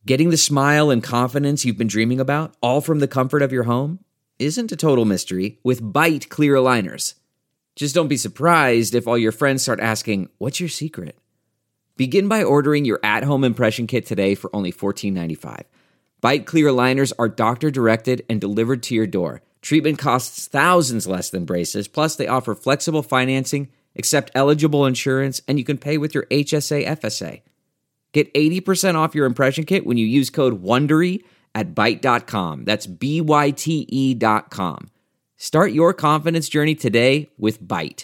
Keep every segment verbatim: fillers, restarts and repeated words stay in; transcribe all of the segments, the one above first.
Getting the smile and confidence you've been dreaming about, all from the comfort of your home, isn't a total mystery with Byte clear aligners. Just don't be surprised if all your friends start asking, what's your secret? Begin by ordering your at-home impression kit today for only fourteen ninety-five. Byte clear aligners are doctor-directed and delivered to your door. Treatment costs thousands less than braces, plus they offer flexible financing, accept eligible insurance, and you can pay with your H S A F S A. Get eighty percent off your impression kit when you use code WONDERY at byte dot com. That's B Y T E dot com. Start your confidence journey today with Byte.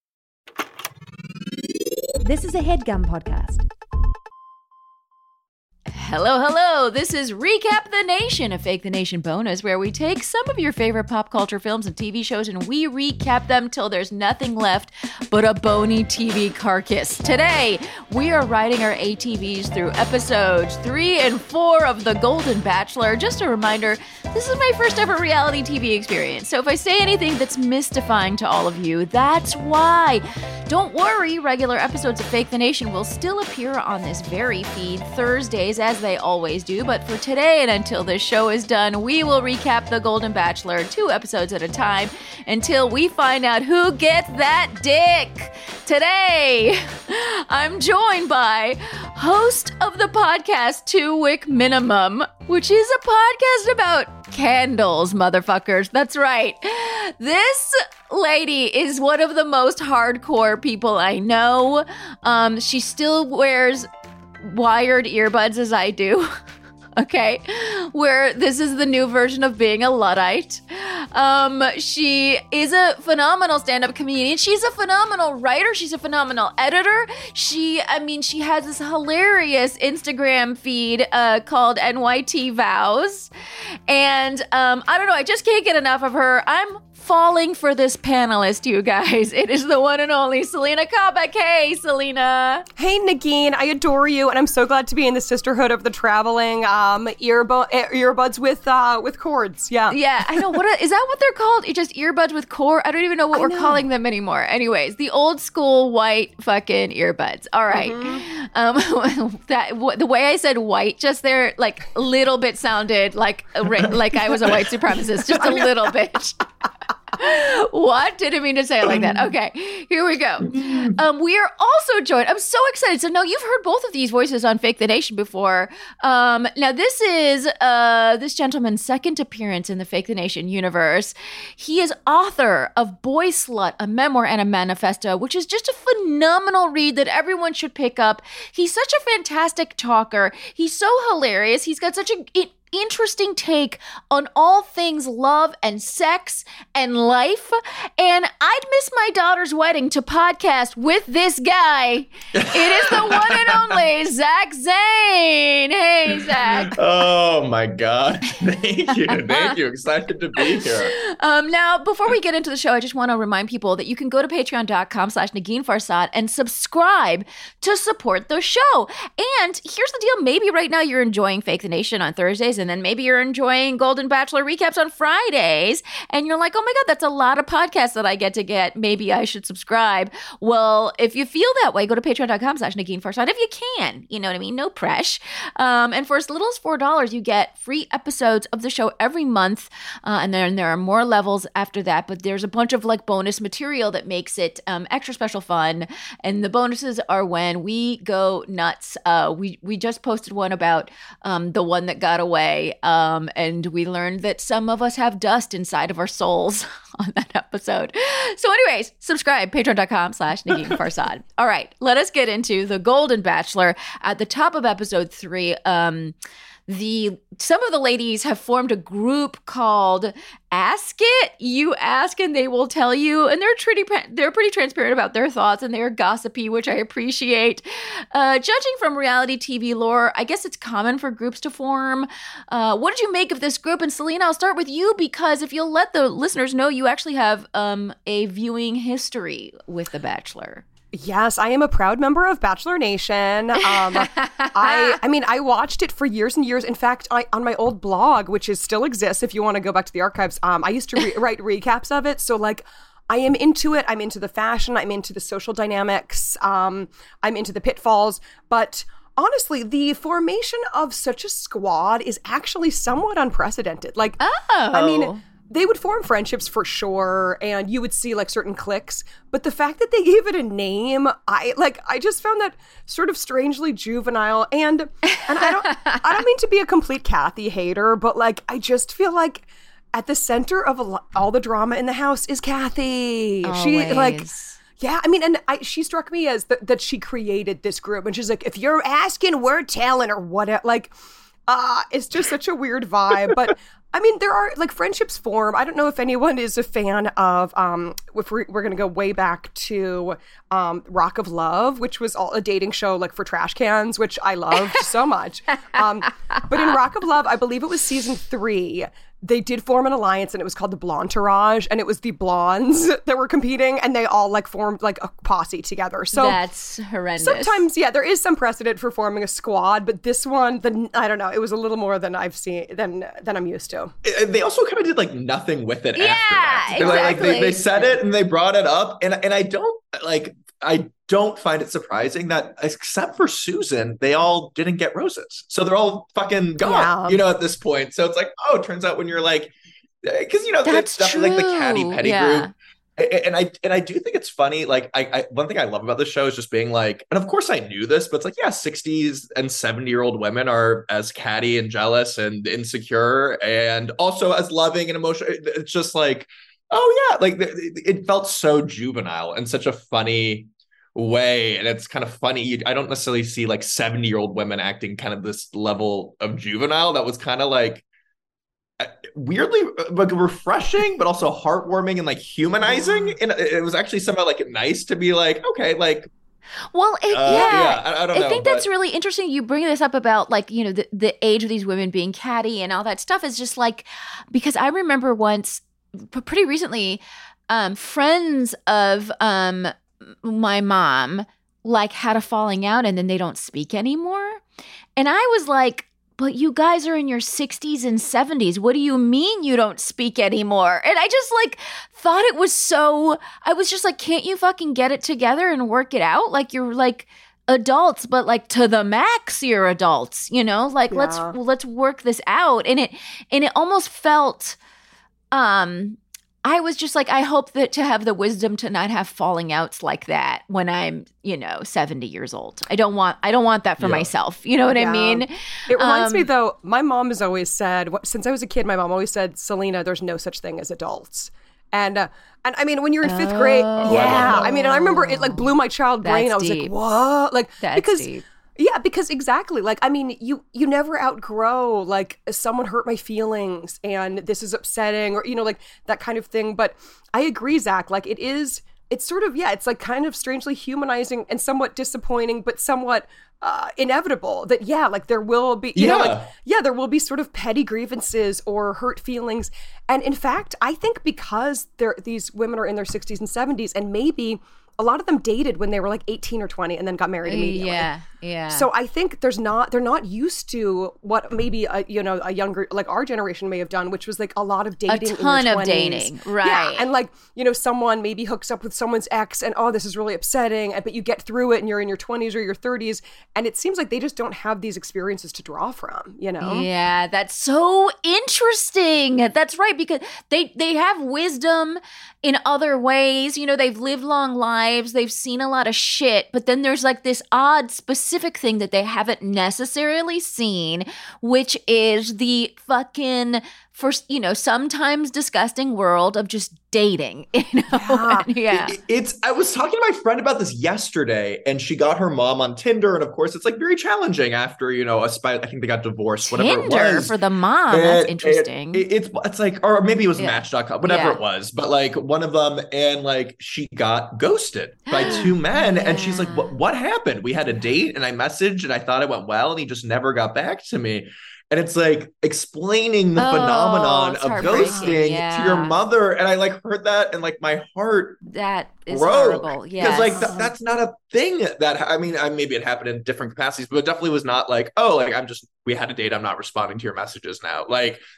This is a HeadGum podcast. Hello, hello. This is Recap the Nation, a Fake the Nation bonus where we take some of your favorite pop culture films and T V shows and we recap them till there's nothing left but a bony T V carcass. Today, we are riding our A T Vs through episodes three and four of The Golden Bachelor. Just a reminder, this is my first ever reality T V experience, so if I say anything that's mystifying to all of you, that's why. Don't worry, regular episodes of Fake the Nation will still appear on this very feed Thursdays as they always do, but for today and until this show is done, we will recap The Golden Bachelor two episodes at a time until we find out who gets that dick. Today, I'm joined by host of the podcast Two Wick Minimum, which is a podcast about candles, motherfuckers. That's right. This lady is one of the most hardcore people I know. Um, she still wears wired earbuds as I do. Okay, where this is the new version of being a Luddite. Um, she is a phenomenal stand-up comedian. She's a phenomenal writer. She's a phenomenal editor. She, I mean, she has this hilarious Instagram feed uh, called N Y T Vows. And um, I don't know, I just can't get enough of her. I'm falling for this panelist, you guys. It is the one and only Selena Kobach. Hey, Selena. Hey, Nagin. I adore you, and I'm so glad to be in the sisterhood of the traveling um, earbu- earbuds with uh, with cords. Yeah. Yeah, I know. What are, is that what they're called? It's just earbuds with cord? I don't even know what I we're know. calling them anymore. Anyways, the old school white fucking earbuds. All right. Mm-hmm. Um, that w- the way I said white just there, like a little bit sounded like a, like I was a white supremacist, just a little bit. What? Didn't mean to say it like that. Okay, here we go. Um, we are also joined. I'm so excited. So, no, you've heard both of these voices on Fake the Nation before. Um, now, this is uh, this gentleman's second appearance in the Fake the Nation universe. He is author of Boy Slut, a memoir and a manifesto, which is just a phenomenal read that everyone should pick up. He's such a fantastic talker. He's so hilarious. He's got such a... It, interesting take on all things love and sex and life, and I'd miss my daughter's wedding to podcast with this guy. It is the one and only Zach Zane. Hey, Zach. Oh my God. Thank you. Thank you. Excited to be here. Um, now, before we get into the show, I just want to remind people that you can go to patreon.com slash Nagin Farsad and subscribe to support the show. And here's the deal. Maybe right now you're enjoying Fake the Nation on Thursdays, and then maybe you're enjoying Golden Bachelor recaps on Fridays, and you're like, oh my God, that's a lot of podcasts that I get to get. Maybe I should subscribe. Well, if you feel that way, go to patreon.com slash Nagin Farsad if you can. You know what I mean? No press. Um, and for as little as four dollars, you get free episodes of the show every month. Uh, and then there are more levels after that, but there's a bunch of like bonus material that makes it um, extra special fun. And the bonuses are when we go nuts. Uh, we, we just posted one about um, the one that got away. Um, and we learned that some of us have dust inside of our souls on that episode. So anyways, subscribe, patreon.com slash Nagin Farsad. All right, let us get into The Golden Bachelor. At the top of episode three, um, the some of the ladies have formed a group called Ask It. You ask and they will tell you, and they're pretty they're pretty transparent about their thoughts, and they're gossipy, which I appreciate. Uh, judging from reality T V lore, I guess it's common for groups to form. Uh, what did you make of this group? And Selena, I'll start with you, because if you'll let the listeners know, you actually have um, a viewing history with The Bachelor. Yes, I am a proud member of Bachelor Nation. Um, I, I mean, I watched it for years and years. In fact, I, on my old blog, which is still exists, if you want to go back to the archives, um, I used to re- write recaps of it. So, like, I am into it. I'm into the fashion. I'm into the social dynamics. Um, I'm into the pitfalls. But honestly, the formation of such a squad is actually somewhat unprecedented. Like, Oh. I mean, they would form friendships for sure, and you would see like certain cliques. But the fact that they gave it a name, I like, I just found that sort of strangely juvenile. And and I don't, I don't mean to be a complete Kathy hater, but like, I just feel like at the center of a lo- all the drama in the house is Kathy. She like. Always. Yeah, I mean, and I, she struck me as th- that she created this group, and she's like, if you're asking, we're telling, or whatever. Like, uh, it's just such a weird vibe. But I mean, there are like friendships form. I don't know if anyone is a fan of, um, if we're, we're going to go way back to um, Rock of Love, which was all a dating show like for trash cans, which I loved so much. Um, but in Rock of Love, I believe it was season three, they did form an alliance, and it was called the Blontourage, and it was the blondes that were competing, and they all like formed like a posse together. So That's horrendous. sometimes, yeah, there is some precedent for forming a squad, but this one, the I don't know, it was a little more than I've seen than than I'm used to. They also kind of did like nothing with it Yeah, after that. They, like, exactly. they, they said it and they brought it up, and and I don't like I don't find it surprising that except for Susan, they all didn't get roses. So they're all fucking gone, Yeah. you know, at this point. So it's like, oh, it turns out when you're like, because you know, That's stuff like the Caddy true. Petty Yeah. group. A- And I and I do think it's funny. Like, I, I one thing I love about the show is just being like, and of course I knew this, but it's like, yeah, sixties and seventy year old women are as catty and jealous and insecure, and also as loving and emotional. It's just like, oh yeah, like it, it felt so juvenile in such a funny way, and it's kind of funny. You, I don't necessarily see like seventy year old women acting kind of this level of juvenile. That was kind of like weirdly like refreshing, but also heartwarming and like humanizing. And it was actually somehow like nice to be like, okay, like, Well, it, uh, yeah, yeah, I, I don't know. think that's but- really interesting. You bring this up about like, you know, the, the age of these women being catty and all that stuff is just like, because I remember once, p- pretty recently, um, friends of um my mom like had a falling out and then they don't speak anymore. And I was like, but you guys are in your sixties and seventies. What do you mean you don't speak anymore? And I just like thought it was so, I was just like, can't you fucking get it together and work it out? Like you're like adults, but like to the max you're adults, you know? Like let's Yeah. let's work this out. And it and it almost felt um I was just like, I hope that to have the wisdom to not have falling outs like that when I'm, you know, seventy years old. I don't want, I don't want that for Yeah. myself. You know what I Yeah. mean? It reminds Um, me, though, my mom has always said, wh- since I was a kid, my mom always said, Selena, there's no such thing as adults. And, uh, and I mean, when you're in fifth grade, Oh. I love yeah. that. I mean, and I remember it like blew my child brain. That's I was deep. like, what? Like, That's because, deep. yeah, because exactly. Like, I mean, you, you never outgrow, like, someone hurt my feelings and this is upsetting or, you know, like that kind of thing. But I agree, Zach, like it is, it's sort of, yeah, it's like kind of strangely humanizing and somewhat disappointing, but somewhat uh, inevitable that, yeah, like there will be, you know, Yeah. like, yeah, there will be sort of petty grievances or hurt feelings. And in fact, I think because they're, these women are in their sixties and seventies and maybe a lot of them dated when they were like eighteen or twenty and then got married immediately. Yeah, yeah. So I think there's not they're not used to what maybe a, you know a younger like our generation may have done, which was like a lot of dating, ton in your of twenties. dating, right. Yeah, and like you know someone maybe hooks up with someone's ex, and oh this is really upsetting, and- but you get through it, and you're in your twenties or your thirties, and it seems like they just don't have these experiences to draw from. You know? Yeah, that's so interesting. That's right, because they they have wisdom in other ways. You know, they've lived long lives, they've seen a lot of shit, but then there's like this odd specific thing that they haven't necessarily seen, which is the fucking first, you know, sometimes disgusting world of just dating. You know? Yeah. yeah. It- it's I was talking to my friend about this yesterday, and she got her mom on Tinder, and of course it's like very challenging after, you know, a spy, I think they got divorced, whatever it Tinder was. for the mom. And- That's and interesting. it- it's it's like, or maybe it was Yeah. Match dot com, whatever Yeah. it was, but like one of them, and like she got ghosted by two men, and she's like, Yeah. "What what happened? We had a date, and I messaged, and I thought it went well, and he just never got back to me." And it's like explaining the Oh, phenomenon it's of heartbreaking, ghosting yeah. to your mother, and I like heard that, and like my heart That is broke horrible. because Yes. like th- that's not a thing that I mean I, maybe it happened in different capacities, but it definitely was not like, oh, like I'm just we had a date, I'm not responding to your messages now. Like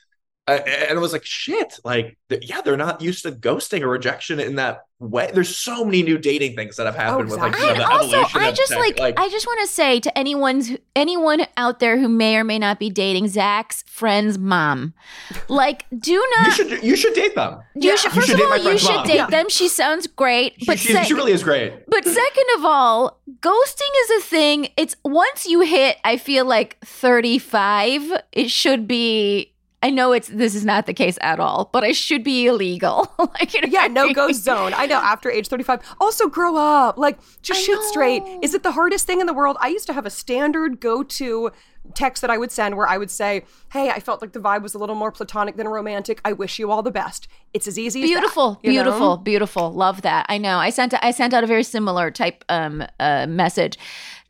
and it was like, shit, like, yeah, they're not used to ghosting or rejection in that way. There's so many new dating things that have happened Oh, with like, exactly. you know, And the also, evolution I of just tech. like, I just want to say to anyone's anyone out there who may or may not be dating Zach's friend's mom, like, do you not. should you should date them. You should, You first should of date all, my you friend's should mom. date Yeah. them. She sounds great, She, but she, sec- she really is great. but second of all, ghosting is a thing. It's once you hit, I feel like thirty-five, it should be. I know it's this is not the case at all, but it should be illegal. Like, you know Yeah, what I no mean? ghost zone. I know, after age thirty-five. Also, grow up. Like, just I shoot straight. know. Is it the hardest thing in the world? I used to have a standard go-to text that I would send where I would say, hey, I felt like the vibe was a little more platonic than romantic. I wish you all the best. It's as easy as Beautiful, that, you know? beautiful, beautiful. Love that. I know. I sent I sent out a very similar type um uh message.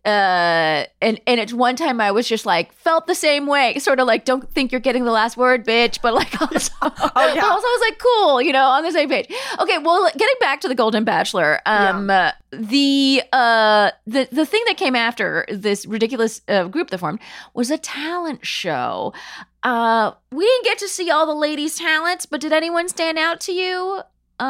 Uh and and it's one time I was just like felt the same way, sort of like don't think you're getting the last word, bitch, but like also, Oh, yeah. also I was like cool, you know, on the same page. Okay, well, getting back to the Golden Bachelor, um uh, the uh the the thing that came after this ridiculous uh, group that formed was a talent show. Uh we didn't get to see all the ladies' talents, but did anyone stand out to you?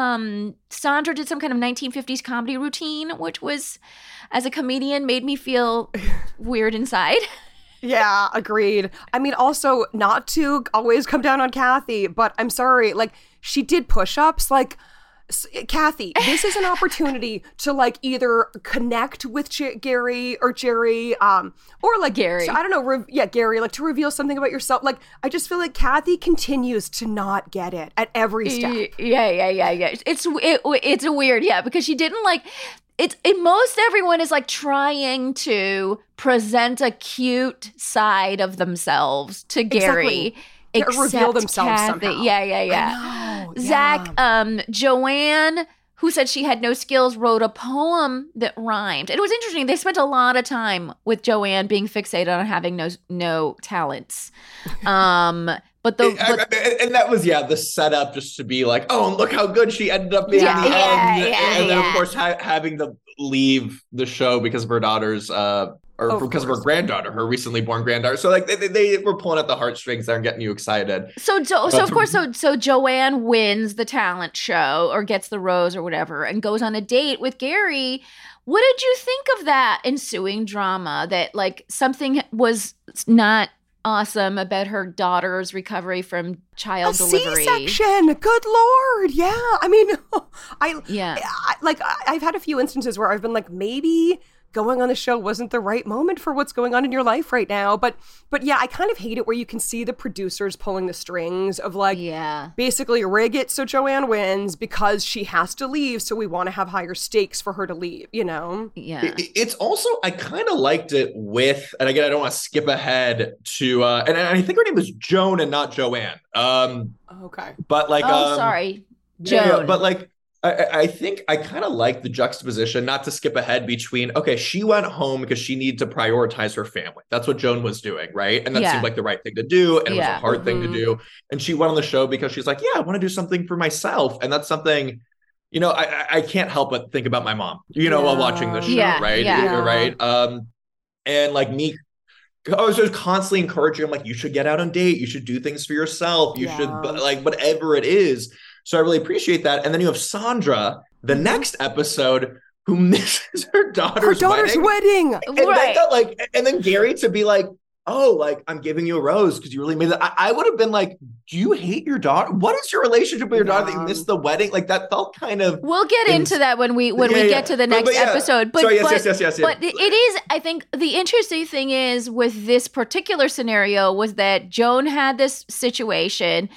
Um Sandra did some kind of nineteen fifties comedy routine, which was, as a comedian, made me feel weird inside. Yeah, agreed. I mean, also, not to always come down on Kathy, but I'm sorry, like, she did push-ups. Like, s- Kathy, this is an opportunity to, like, either connect with J- Gary or Jerry, um, or, like, Gary. so, I don't know, re- yeah, Gary, like, to reveal something about yourself. Like, I just feel like Kathy continues to not get it at every step. Y- Yeah, yeah, yeah, yeah. It's it, it's a weird, yeah, because she didn't like. It's it, most everyone is like trying to present a cute side of themselves to Gary. Yeah, or reveal except themselves Kathy. somehow. Yeah, yeah, yeah. know, Zach, yeah. um, Joanne, who said she had no skills, wrote a poem that rhymed. It was interesting. They spent a lot of time with Joanne being fixated on having no no talents. Um, but the I- but, I- and that was yeah the setup just to be like, oh, and look how good she ended up being Yeah, in the yeah, end. yeah, and then yeah. of course ha- having to leave the show because of her daughter's uh or Of because of course. her granddaughter, her recently born granddaughter. So like they, they, they were pulling at the heartstrings there and getting you excited. So, so, so But of for- course, so so Joanne wins the talent show or gets the rose or whatever, and goes on a date with Gary. What did you think of that ensuing drama? That like something was not awesome about her daughter's recovery from child A delivery. C-section. Good Lord. Yeah. I mean, I, Yeah. I like I- I've had a few instances where I've been like, maybe going on the show wasn't the right moment for what's going on in your life right now. But but yeah, I kind of hate it where you can see the producers pulling the strings of like, Yeah. basically rig it so Joanne wins because she has to leave. So we want to have higher stakes for her to leave, you know? Yeah. It- It's also, I kind of liked it with, and again, I don't want to skip ahead to, uh, and I think her name was Joan and not Joanne. Um, Okay. but like, oh, um, sorry, yeah, Joan. but like, I, I- I think I kind of like the juxtaposition, not to skip ahead between, okay, she went home because she needed to prioritize her family. That's what Joan was doing, right? And that Yeah. seemed like the right thing to do. And it was Yeah. a hard thing to Mhm. do. And she went on the show because she's like, yeah, I want to do something for myself. And that's something, you know, I, I- I can't help but think about my mom, you know, while watching this show, Yeah, right? yeah. Right. Um, and like me, I was just constantly encouraging him, like, you should get out on date. You should do things for yourself. You should, Yeah. but like, whatever it is. So I really appreciate that. And then you have Sandra, the next episode, who misses her daughter's, Her daughter's wedding. wedding. And then Right. that, like, and then Gary to be like, oh, like, I'm giving you a rose because you really made that. I, I would have been like, do you hate your daughter? What is your relationship with your daughter that you Yeah. missed the wedding? Like, that felt kind of. We'll get in- into that when we when Yeah, we yeah. get to the But- next but yeah. episode. But Sorry, yes, but, yes, yes, yes, yes. but it is, I think, the interesting thing is with this particular scenario was that Joan had this situation.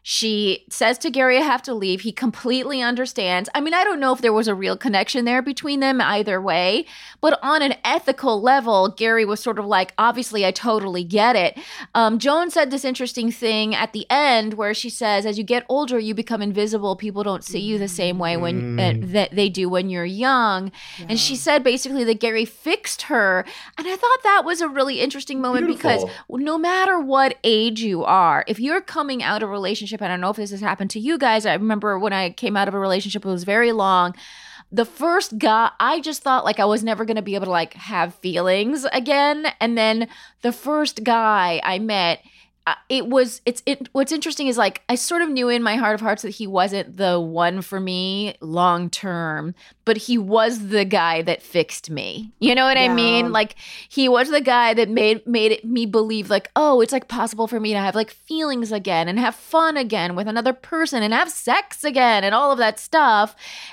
She says to Gary, I have to leave. He completely understands. I mean, I don't know if there was a real connection there between them either way, but on an ethical level, Gary was sort of like, obviously, I totally get it. Um, Joan said this interesting thing at the end where she says, as you get older, you become invisible. People don't see you the same way when uh, that they do when you're young. And she said basically that Gary fixed her. And I thought that was a really interesting moment because Beautiful. no matter what age you are, if you're coming out of a relationship, I don't know if this has happened to you guys. I remember when I came out of a relationship, it was very long. The first guy, I just thought like I was never going to be able to like have feelings again. And then the first guy I met, uh, it was, it's, it, what's interesting is like, I sort of knew in my heart of hearts that he wasn't the one for me long term, but he was the guy that fixed me. You know what yeah. I mean? Like he was the guy that made, made it, me believe like, oh, it's like possible for me to have like feelings again and have fun again with another person and have sex again and all of that stuff.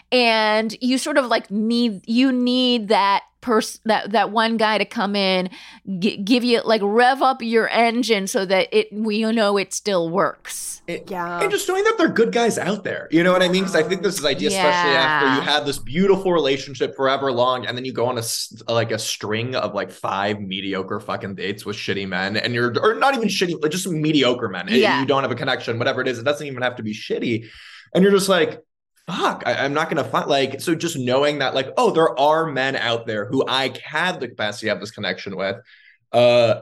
And you sort of like need, you need that person, that that one guy to come in, g- give you like rev up your engine so that it we know it still works. It, yeah, and just knowing that they're good guys out there, you know what I mean? Because I think this is idea, yeah. especially after you had this beautiful relationship forever long, and then you go on a like a string of like five mediocre fucking dates with shitty men, and you're or not even shitty, like just mediocre men. Yeah. You don't have a connection, whatever it is. It doesn't even have to be shitty, and you're just like, fuck, I, I'm not going to find like, so just knowing that like, oh, there are men out there who I have the capacity to have this connection with. Uh,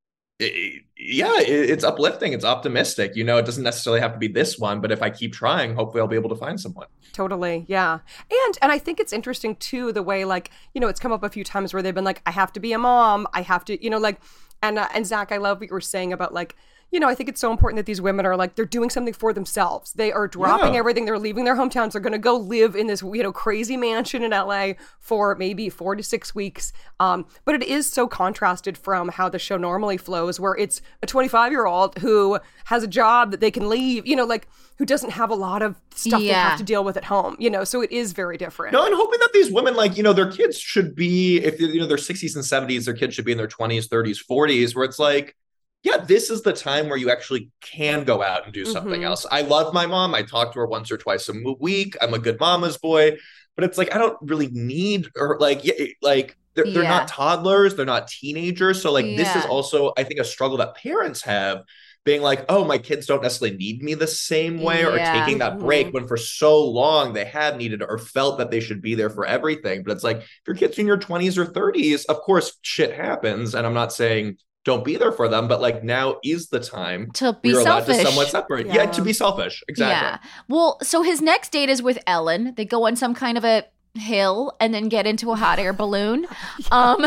it, yeah, it, it's uplifting. It's optimistic. You know, it doesn't necessarily have to be this one, but if I keep trying, hopefully I'll be able to find someone. Totally. Yeah. And, and I think it's interesting too, the way like, you know, it's come up a few times where they've been like, I have to be a mom. I have to, you know, like, and, uh, and Zach, I love what you were saying about like, you know, I think it's so important that these women are like, they're doing something for themselves. They are dropping yeah. everything. They're leaving their hometowns. They're going to go live in this, you know, crazy mansion in L A for maybe four to six weeks. Um, but it is so contrasted from how the show normally flows, where it's a twenty-five year old who has a job that they can leave, you know, like who doesn't have a lot of stuff yeah. they have to deal with at home, you know, so it is very different. No, and hoping that these women, like, you know, their kids should be, if you know, their sixties and seventies, their kids should be in their twenties, thirties, forties, where it's like, yeah, this is the time where you actually can go out and do something Mm-hmm. else. I love my mom. I talk to her once or twice a week. I'm a good mama's boy, but it's like, I don't really need or like, yeah, like they're, they're Yeah. not toddlers. They're not teenagers. So like, this is Yeah. also, I think, a struggle that parents have, being like, oh, my kids don't necessarily need me the same way, or Yeah. taking that break when for so long they have needed or felt that they should be there for everything. But it's like, if your kids in your twenties or thirties, of course, shit happens. And I'm not saying don't be there for them, but like now is the time To be we are allowed selfish. to somewhat separate. Yeah. Yeah. to be selfish. Exactly. Yeah. Well, so his next date is with Ellen. They go on some kind of a hill and then get into a hot air balloon. Um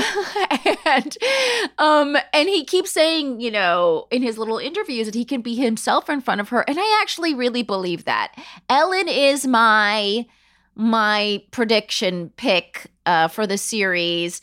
and um and he keeps saying, you know, in his little interviews that he can be himself in front of her. And I actually really believe that. Ellen is my my prediction pick uh for the series.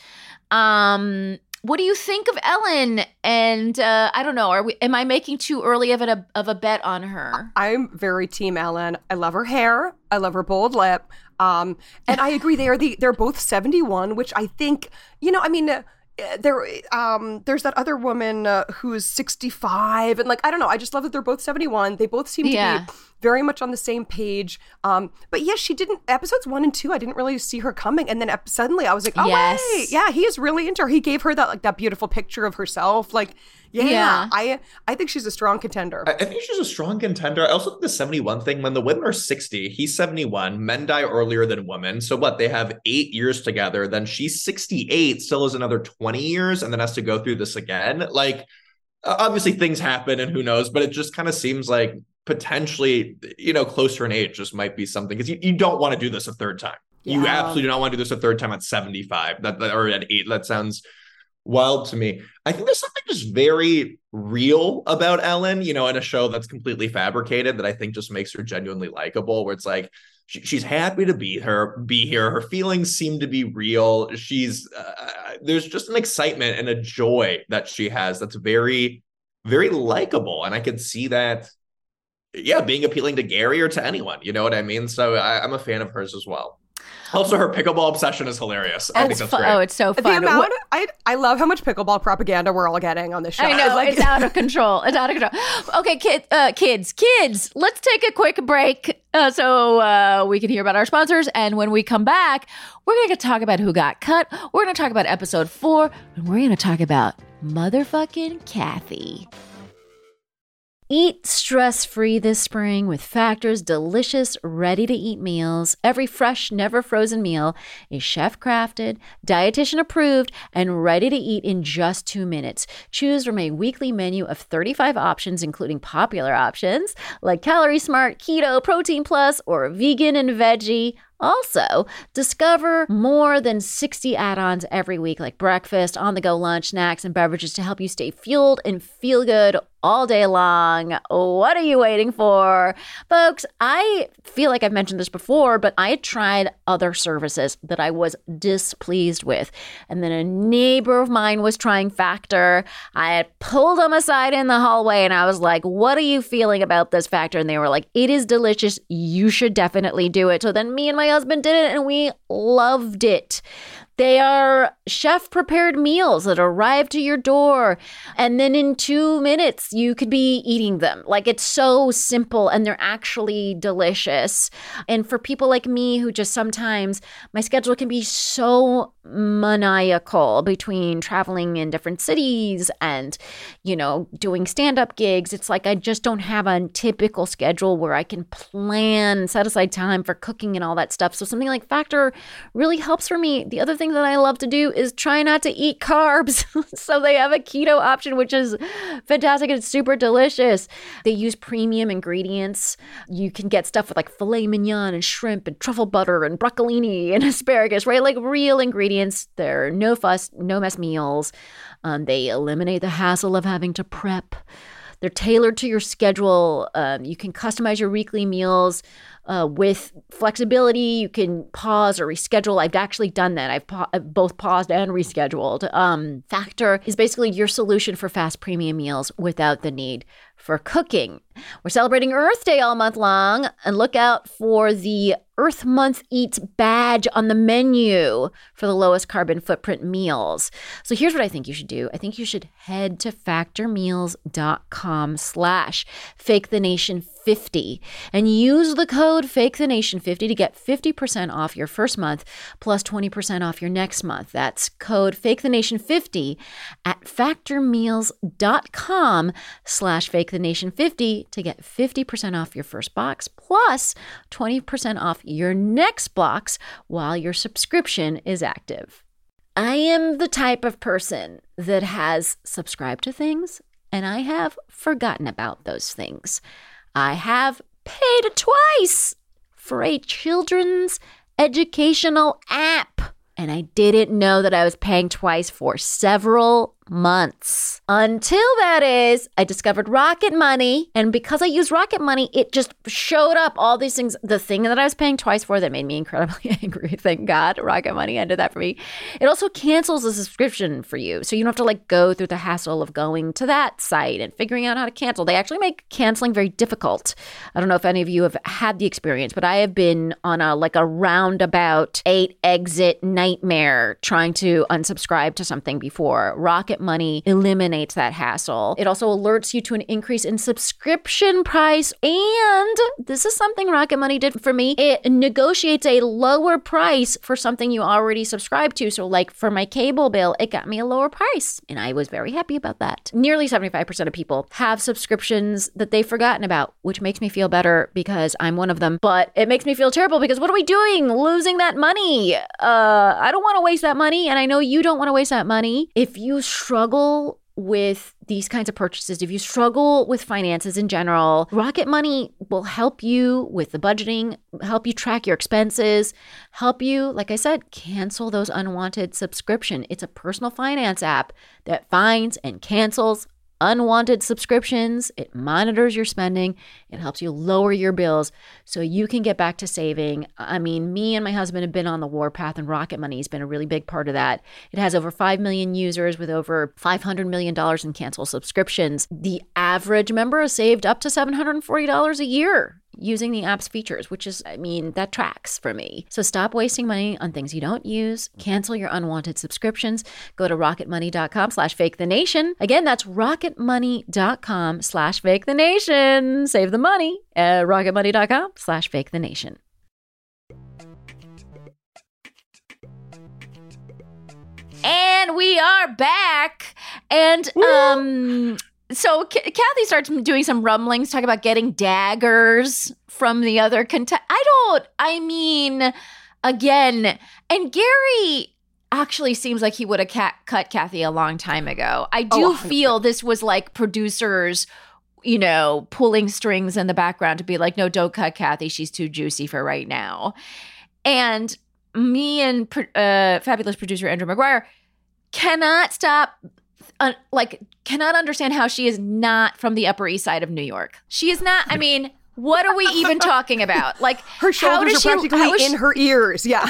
Um What do you think of Ellen? And uh, I don't know. Are we? Am I making too early of a of a bet on her? I'm very team Ellen. I love her hair. I love her bold lip. Um, and I agree. They are the they're both seventy-one, which I think, you know, I mean, uh, there um there's that other woman uh, who's sixty-five, and like I don't know. I just love that they're both seventy-one. They both seem to Yeah. be very much on the same page. Um, but yes, she didn't. Episodes one and two, I didn't really see her coming, and then ep- suddenly I was like, oh Yes. wait, yeah, he is really into her. He gave her that like that beautiful picture of herself. Like, yeah, Yeah. I I think she's a strong contender. I, I think she's a strong contender. I also think the seventy-one thing, when the women are sixty, he's seventy-one, men die earlier than women. So what? They have eight years together. Then she's sixty-eight, still has another twenty years, and then has to go through this again. Like, obviously things happen and who knows, but it just kind of seems like potentially, you know, closer in age just might be something, because you, you don't want to do this a third time. You Yeah. absolutely do not want to do this a third time at seventy-five that, that or at eight. That sounds wild to me. I think there's something just very real about Ellen, you know, in a show that's completely fabricated, that I think just makes her genuinely likable, where it's like, she, she's happy to be her, be here. Her feelings seem to be real. She's, uh, there's just an excitement and a joy that she has that's very, very likable. And I can see that, yeah, being appealing to Gary or to anyone, you know what I mean? So I, I'm a fan of hers as well. Also, her pickleball obsession is hilarious. I think It's that's fu- great. oh, it's so The fun. amount, What- I I love how much pickleball propaganda we're all getting on this show. I know, Like- it's out of control. It's out of control. Okay, kid, uh, kids, kids, let's take a quick break uh, so uh, we can hear about our sponsors. And when we come back, we're going to talk about who got cut. We're going to talk about episode four, and we're going to talk about motherfucking Kathy. Eat stress-free this spring with Factor's delicious, ready-to-eat meals. Every fresh, never-frozen meal is chef-crafted, dietitian-approved, and ready to eat in just two minutes. Choose from a weekly menu of thirty-five options, including popular options like Calorie Smart, Keto, Protein Plus, or Vegan and Veggie. Also, discover more than sixty add-ons every week, like breakfast, on-the-go lunch, snacks, and beverages to help you stay fueled and feel good all day long. What are you waiting for? Folks, I feel like I've mentioned this before, but I had tried other services that I was displeased with. And then a neighbor of mine was trying Factor. I had pulled them aside in the hallway and I was like, what are you feeling about this Factor? And they were like, it is delicious. You should definitely do it. So then me and my husband did it and we loved it. They are chef-prepared meals that arrive to your door, and then in two minutes, you could be eating them. Like, it's so simple, and they're actually delicious. And for people like me who just sometimes, my schedule can be so maniacal between traveling in different cities and, you know, doing stand-up gigs. It's like I just don't have a typical schedule where I can plan, set aside time for cooking and all that stuff. So something like Factor really helps for me. The other thing that I love to do is try not to eat carbs. So they have a keto option, which is fantastic. It's super delicious. They use premium ingredients. You can get stuff with like filet mignon and shrimp and truffle butter and broccolini and asparagus, right? Like real ingredients. They're no fuss, no mess meals. Um, they eliminate the hassle of having to prep. They're tailored to your schedule. Um, you can customize your weekly meals uh, with flexibility. You can pause or reschedule. I've actually done that. I've, pa- I've both paused and rescheduled. Um, Factor is basically your solution for fast premium meals without the need for cooking. We're celebrating Earth Day all month long, and look out for the Earth Month Eats badge on the menu for the lowest carbon footprint meals. So here's what I think you should do. I think you should head to factormeals.com slash fake the nation 50 and use the code fake the nation fifty to get fifty percent off your first month plus twenty percent off your next month. That's code fake the nation 50 at factormeals.com slash fake the nation 50 to get fifty percent off your first box plus twenty percent off your next box while your subscription is active. I am the type of person that has subscribed to things and I have forgotten about those things. I have paid twice for a children's educational app, and I didn't know that I was paying twice for several months. Until that is, I discovered Rocket Money, and because I use Rocket Money, it just showed up all these things. The thing that I was paying twice for that made me incredibly angry. Thank God Rocket Money ended that for me. It also cancels the subscription for you, so you don't have to like go through the hassle of going to that site and figuring out how to cancel. They actually make canceling very difficult. I don't know if any of you have had the experience, but I have been on a like a roundabout eight exit nightmare trying to unsubscribe to something before. Rocket Money eliminates that hassle. It also alerts you to an increase in subscription price. And this is something Rocket Money did for me. It negotiates a lower price for something you already subscribe to. So like for my cable bill, it got me a lower price. And I was very happy about that. Nearly seventy-five percent of people have subscriptions that they've forgotten about, which makes me feel better because I'm one of them. But it makes me feel terrible because what are we doing? Losing that money. Uh, I don't want to waste that money. And I know you don't want to waste that money. If you struggle with these kinds of purchases, if you struggle with finances in general, Rocket Money will help you with the budgeting, help you track your expenses, help you, like I said, cancel those unwanted subscriptions. It's a personal finance app that finds and cancels unwanted subscriptions. It monitors your spending. It helps you lower your bills so you can get back to saving. I mean, me and my husband have been on the warpath, and Rocket Money has been a really big part of that. It has over five million users with over five hundred million dollars in canceled subscriptions. The average member has saved up to seven hundred forty dollars a year using the app's features, which is, I mean, that tracks for me. So stop wasting money on things you don't use. Cancel your unwanted subscriptions. Go to rocketmoney.com slash fake the nation. Again, that's rocketmoney.com slash fake the nation. Save the money at rocketmoney.com slash fake the nation. And we are back. And, um... So K- Kathy starts doing some rumblings, talking about getting daggers from the other contest. I don't, I mean, again, and Gary actually seems like he would have ca- cut Kathy a long time ago. I do oh, feel this was like producers, you know, pulling strings in the background to be like, no, don't cut Kathy. She's too juicy for right now. And me and uh, fabulous producer Andrew McGuire cannot stop uh, like cannot understand how she is not from the Upper East Side of New York. She is not. I mean, what are we even talking about? Like her shoulders are she, practically in she, her ears. Yeah.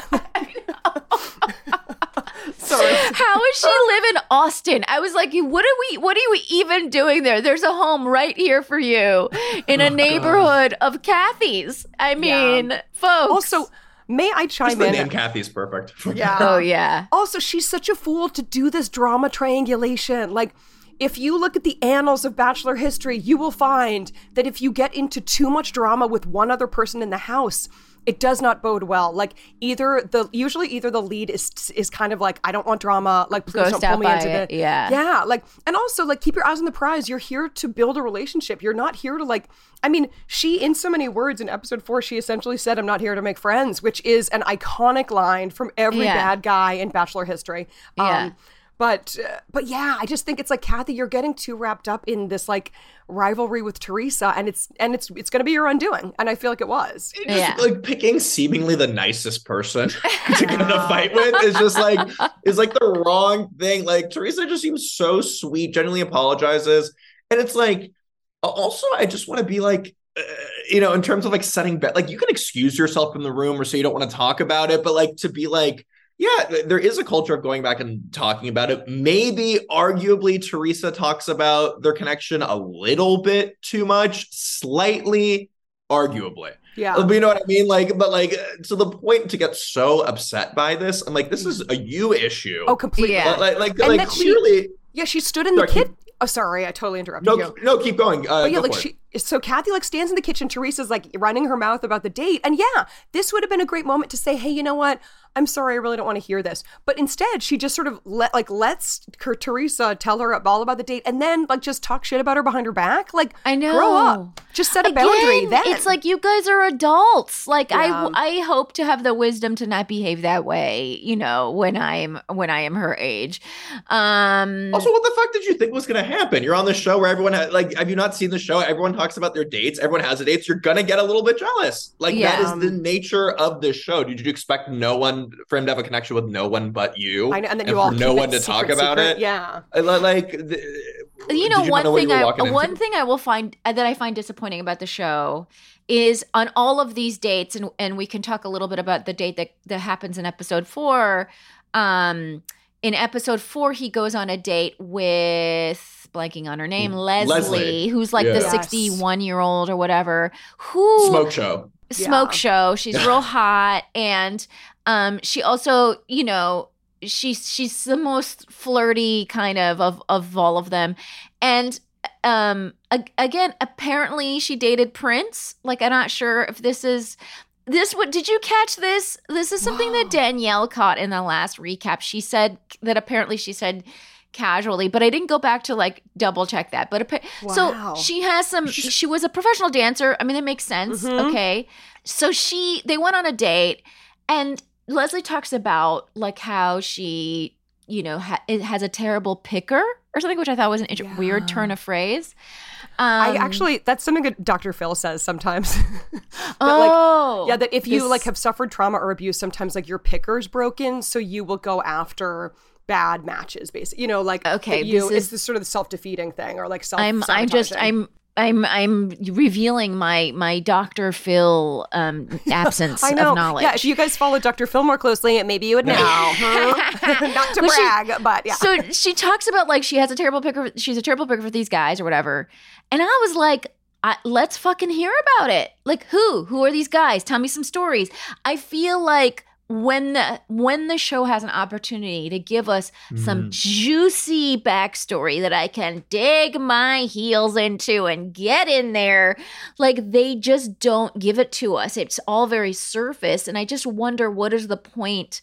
Sorry. How does she live in Austin? I was like, what are we what are we even doing there? There's a home right here for you in a neighborhood of Kathy's. I mean, yeah. folks. Also, may I chime Just the in? name Kathy's perfect. Yeah. Oh, yeah. Also, she's such a fool to do this drama triangulation. Like, if you look at the annals of Bachelor history, you will find that if you get into too much drama with one other person in the house, it does not bode well. Like either the usually either the lead is is kind of like, I don't want drama, like please Ghost don't pull me into it. the yeah yeah like, and also like keep your eyes on the prize. You're here to build a relationship. You're not here to like, I mean, she in so many words in episode four, she essentially said, I'm not here to make friends, which is an iconic line from every yeah. bad guy in Bachelor history. Yeah. Um, But, uh, but yeah, I just think it's like, Kathy, you're getting too wrapped up in this like rivalry with Teresa, and it's and it's it's going to be your undoing. And I feel like it was. It just, yeah. like picking seemingly the nicest person to get in a fight with is just like is like the wrong thing. Like Teresa just seems so sweet, genuinely apologizes, and it's like also I just want to be like. Uh, you know, in terms of like setting bet, like you can excuse yourself from the room or say you don't want to talk about it, but like to be like. Yeah, there is a culture of going back and talking about it. Maybe, arguably, Teresa talks about their connection a little bit too much, slightly, arguably. Yeah. But you know what I mean? Like, but like, to the point to get so upset by this, I'm like, this is a you issue. Oh, completely. Yeah. Like, like, And like that she- clearly. Yeah, she stood in the Sorry, keep- kit. Oh, sorry, I totally interrupted No, you. no, keep going. Uh, But yeah, go like for it. she, so Kathy like stands in the kitchen. Teresa's like running her mouth about the date, and yeah, this would have been a great moment to say, "Hey, you know what? I'm sorry, I really don't want to hear this." But instead, she just sort of let like lets her, Teresa tell her all about the date, and then like just talk shit about her behind her back. Like, I know. grow up. Just set a Again, boundary. Then it's like you guys are adults. Like Yeah. I, I hope to have the wisdom to not behave that way. You know, when I'm when I am her age. Um, Also, what the fuck did you think was going to happen? You're on the show where everyone has, like, have you not seen the show? Everyone talks about their dates. Everyone has a dates. You're going to get a little bit jealous. Like, Yeah. that is the nature of this show. Did you expect no one, for him to have a connection with no one but you? I know, and then and you all for no keep one it to talk secret, about secret. it? Yeah. I li- Like, the, you know, did you one not know what thing you were I walking one into? thing I will find uh, that I find disappointing about the show is on all of these dates, and and we can talk a little bit about the date that that happens in episode four. Um, in episode four, he goes on a date with blanking on her name, Leslie, Leslie. who's like Yeah. the Yes. sixty-one year old or whatever. Who Smoke show. smoke Yeah. show. She's real hot, and um, she also, you know, she's she's the most flirty kind of of of all of them, and um, ag- again, apparently she dated Prince. Like, I'm not sure if this is. This what did you catch this? This is something that Danielle caught in the last recap. She said that apparently she said casually, but I didn't go back to like double check that. But appa- Wow. so she has some. She was a professional dancer. I mean, that makes sense. Mhm. Okay, so she they went on a date, and Leslie talks about like how she, you know, ha- it has a terrible picker or something, which I thought was an inter- Yeah. weird turn of phrase. Um, I actually, that's something that Doctor Phil says sometimes. That, oh, like, yeah, that if you this- like have suffered trauma or abuse, sometimes like your picker's broken, so you will go after bad matches, basically. You know, like Okay, that you this it's is- this sort of the self-defeating thing, or like self. I'm I'm just I'm I'm I'm revealing my my Doctor Phil um absence I know. of knowledge. Yeah, if you guys follow Doctor Phil more closely, maybe you would know. Huh? Not to Well, she- brag, but yeah. So she talks about like she has a terrible picker. She's a terrible picker for these guys or whatever. And I was like, I, let's fucking hear about it. Like who? Who are these guys? Tell me some stories. I feel like when the when the show has an opportunity to give us some juicy backstory that I can dig my heels into and get in there, like they just don't give it to us. It's all very surface, and I just wonder what is the point.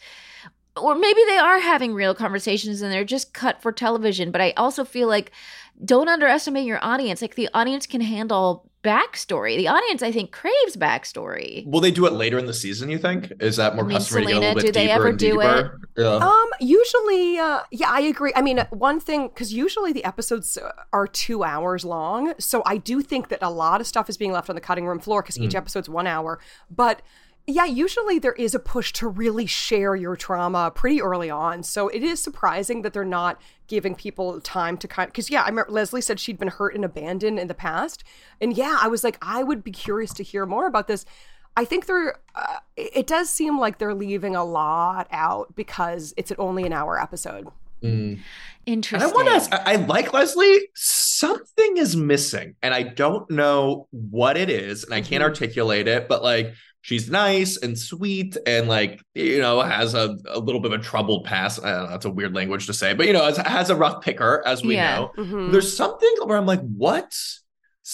Or maybe they are having real conversations and they're just cut for television. But I also feel like don't underestimate your audience. Like the audience can handle backstory. The audience, I think, craves backstory. Will they do it later in the season, you think? Is that more I mean, customary to go a Selena, little bit do they deeper ever and do deeper? Yeah. Um, usually, uh, yeah, I agree. I mean, one thing, because usually the episodes are two hours long. So I do think that a lot of stuff is being left on the cutting room floor because each episode's one hour. But Yeah, usually there is a push to really share your trauma pretty early on. So it is surprising that they're not giving people time to kind of, because yeah, I remember Leslie said she'd been hurt and abandoned in the past. And yeah, I was like, I would be curious to hear more about this. I think they're, uh, it does seem like they're leaving a lot out because it's only an hour episode. Mm. Interesting. And I want to ask, I, I like Leslie. Something is missing, and I don't know what it is, and I can't Mm-hmm. articulate it, but like, she's nice and sweet and like, you know, has a, a little bit of a troubled past. I don't know, that's a weird language to say, but you know, has, has a rough picker, as we Yeah. know. Mhm. There's something where I'm like, what's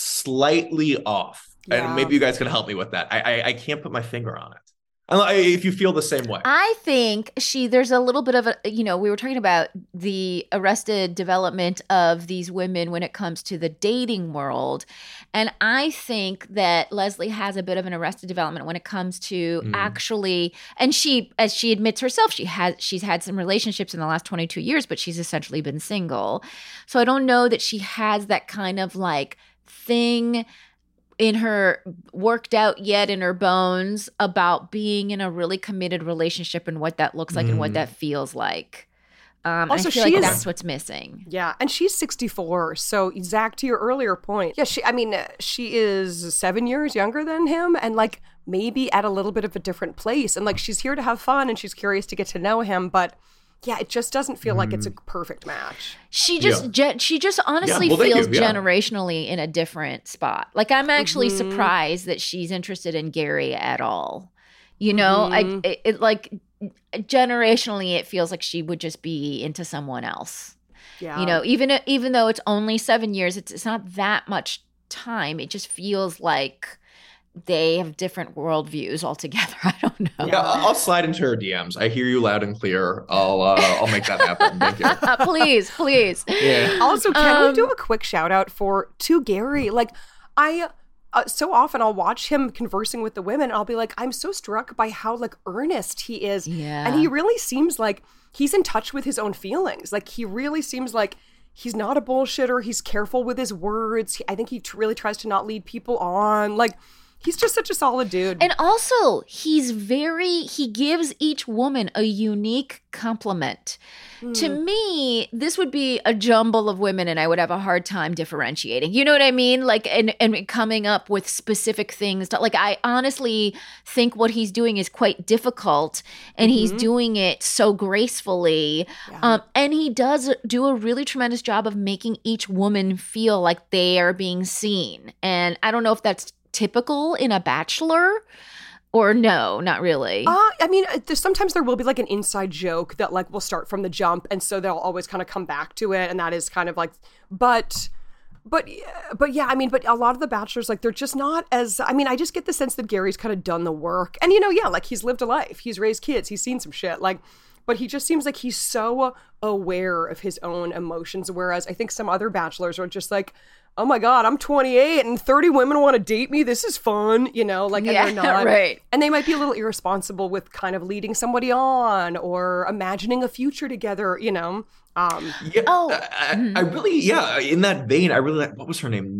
slightly off? Yeah. And maybe you guys can help me with that. I, I I can't put my finger on it. I- If you feel the same way. I think she, there's a little bit of a, you know, we were talking about the arrested development of these women when it comes to the dating world. And I think that Leslie has a bit of an arrested development when it comes to Mm. actually, and she, as she admits herself, she has, she's had some relationships in the last twenty-two years, but she's essentially been single. So I don't know that she has that kind of like thing in her worked out yet in her bones about being in a really committed relationship and what that looks like and what Mm. that feels like. Um, Also, I feel she like is- that's what's missing. Yeah, and she's sixty-four. So, Zach, to your earlier point, yeah, she, I mean, uh, she is seven years younger than him and like maybe at a little bit of a different place. And like she's here to have fun and she's curious to get to know him. But yeah, it just doesn't feel like it's a perfect match. She just Yeah. ge- she just honestly Yeah, well, thank feels you, yeah. generationally in a different spot. Like I'm actually Mhm. surprised that she's interested in Gary at all. You know, Mhm. I it, it like generationally it feels like she would just be into someone else. Yeah. You know, even even though it's only seven years, it's it's not that much time. It just feels like they have different worldviews altogether. I don't know. Yeah, I'll I'll slide into her D Ms. I hear you loud and clear. I'll uh, I'll make that happen. Thank you. please, please. Yeah. Also, can we Um, do a quick shout out for to Gary? Like, I uh, so often I'll watch him conversing with the women. And I'll be like, I'm so struck by how like earnest he is, Yeah. and he really seems like he's in touch with his own feelings. Like, he really seems like he's not a bullshitter. He's careful with his words. He, I think he t- really tries to not lead people on. Like, he's just such a solid dude. And also, he's very, he gives each woman a unique compliment. To me, this would be a jumble of women and I would have a hard time differentiating. You know what I mean? Like, and, and coming up with specific things. To, like, I honestly think what he's doing is quite difficult and he's doing it so gracefully. Um, and he does do a really tremendous job of making each woman feel like they are being seen. And I don't know if that's typical in a bachelor or no, not really. Uh, I mean, uh, there's, sometimes there will be like an inside joke that like will start from the jump, and so they'll always kind of come back to it, and that is kind of like, but, but, yeah, but yeah, I mean, but a lot of the bachelors, like, they're just not as. I mean, I just get the sense that Gary's kind of done the work, and you know, yeah, like he's lived a life, he's raised kids, he's seen some shit, like, but he just seems like he's so aware of his own emotions, whereas I think some other bachelors are just like, oh my God, I'm twenty-eight and thirty women want to date me. This is fun, you know, like, and Yeah, they're not. right. And they might be a little irresponsible with kind of leading somebody on or imagining a future together, you know. Um, Yeah, Oh, I, I really, yeah. In that vein, I really like. What was her name?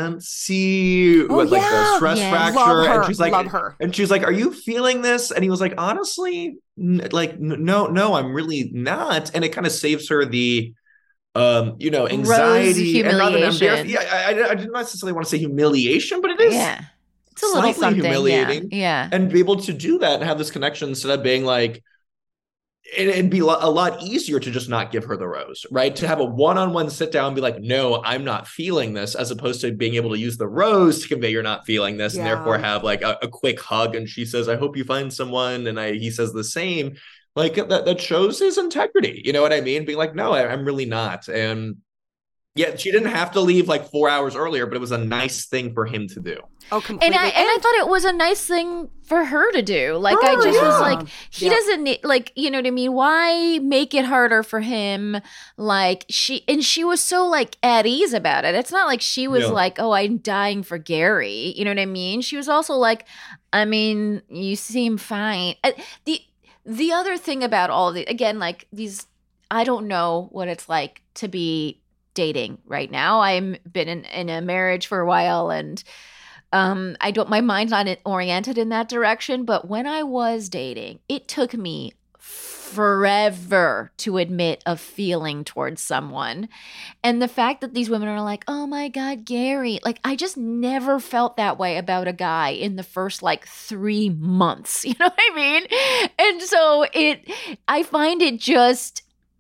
Nancy, Oh, with like yeah. the stress Yes. fracture, Love her, and she's like, love her. and she's like, "Are you feeling this?" And he was like, "Honestly, n- like, n- no, no, I'm really not." And it kind of saves her the, um, you know, anxiety and not an humiliation. embarrass- Yeah, I, I, I didn't necessarily want to say humiliation, but it is yeah. It's a little slightly something. humiliating. Yeah. yeah. and be able to do that and have this connection instead of being like, it, it'd be lo- a lot easier to just not give her the rose, right? To have a one-on-one sit down and be like, no, I'm not feeling this, as opposed to being able to use the rose to convey you're not feeling this, and Yeah. therefore have like a, a quick hug. And she says, I hope you find someone. And I, he says the same. Like that, that shows his integrity. You know what I mean? Being like, no, I, I'm really not. And yeah, she didn't have to leave like four hours earlier, but it was a nice thing for him to do. oh, completely. And I and I thought it was a nice thing for her to do. Like I Oh, just was yeah. like, he Yeah. doesn't need, like, you know what I mean? Why make it harder for him? Like she and she was so like at ease about it. It's not like she was Yeah. like, oh, I'm dying for Gary. You know what I mean? She was also like, I mean, you seem fine. Uh, The the other thing about all the again, like these, I don't know what it's like to be dating right now. I'm been in, in a marriage for a while and Um, I don't, my mind's not oriented in that direction. But when I was dating, it took me forever to admit a feeling towards someone. And the fact that these women are like, oh my God, Gary, like I just never felt that way about a guy in the first like three months. You know what I mean? And so it, I find it just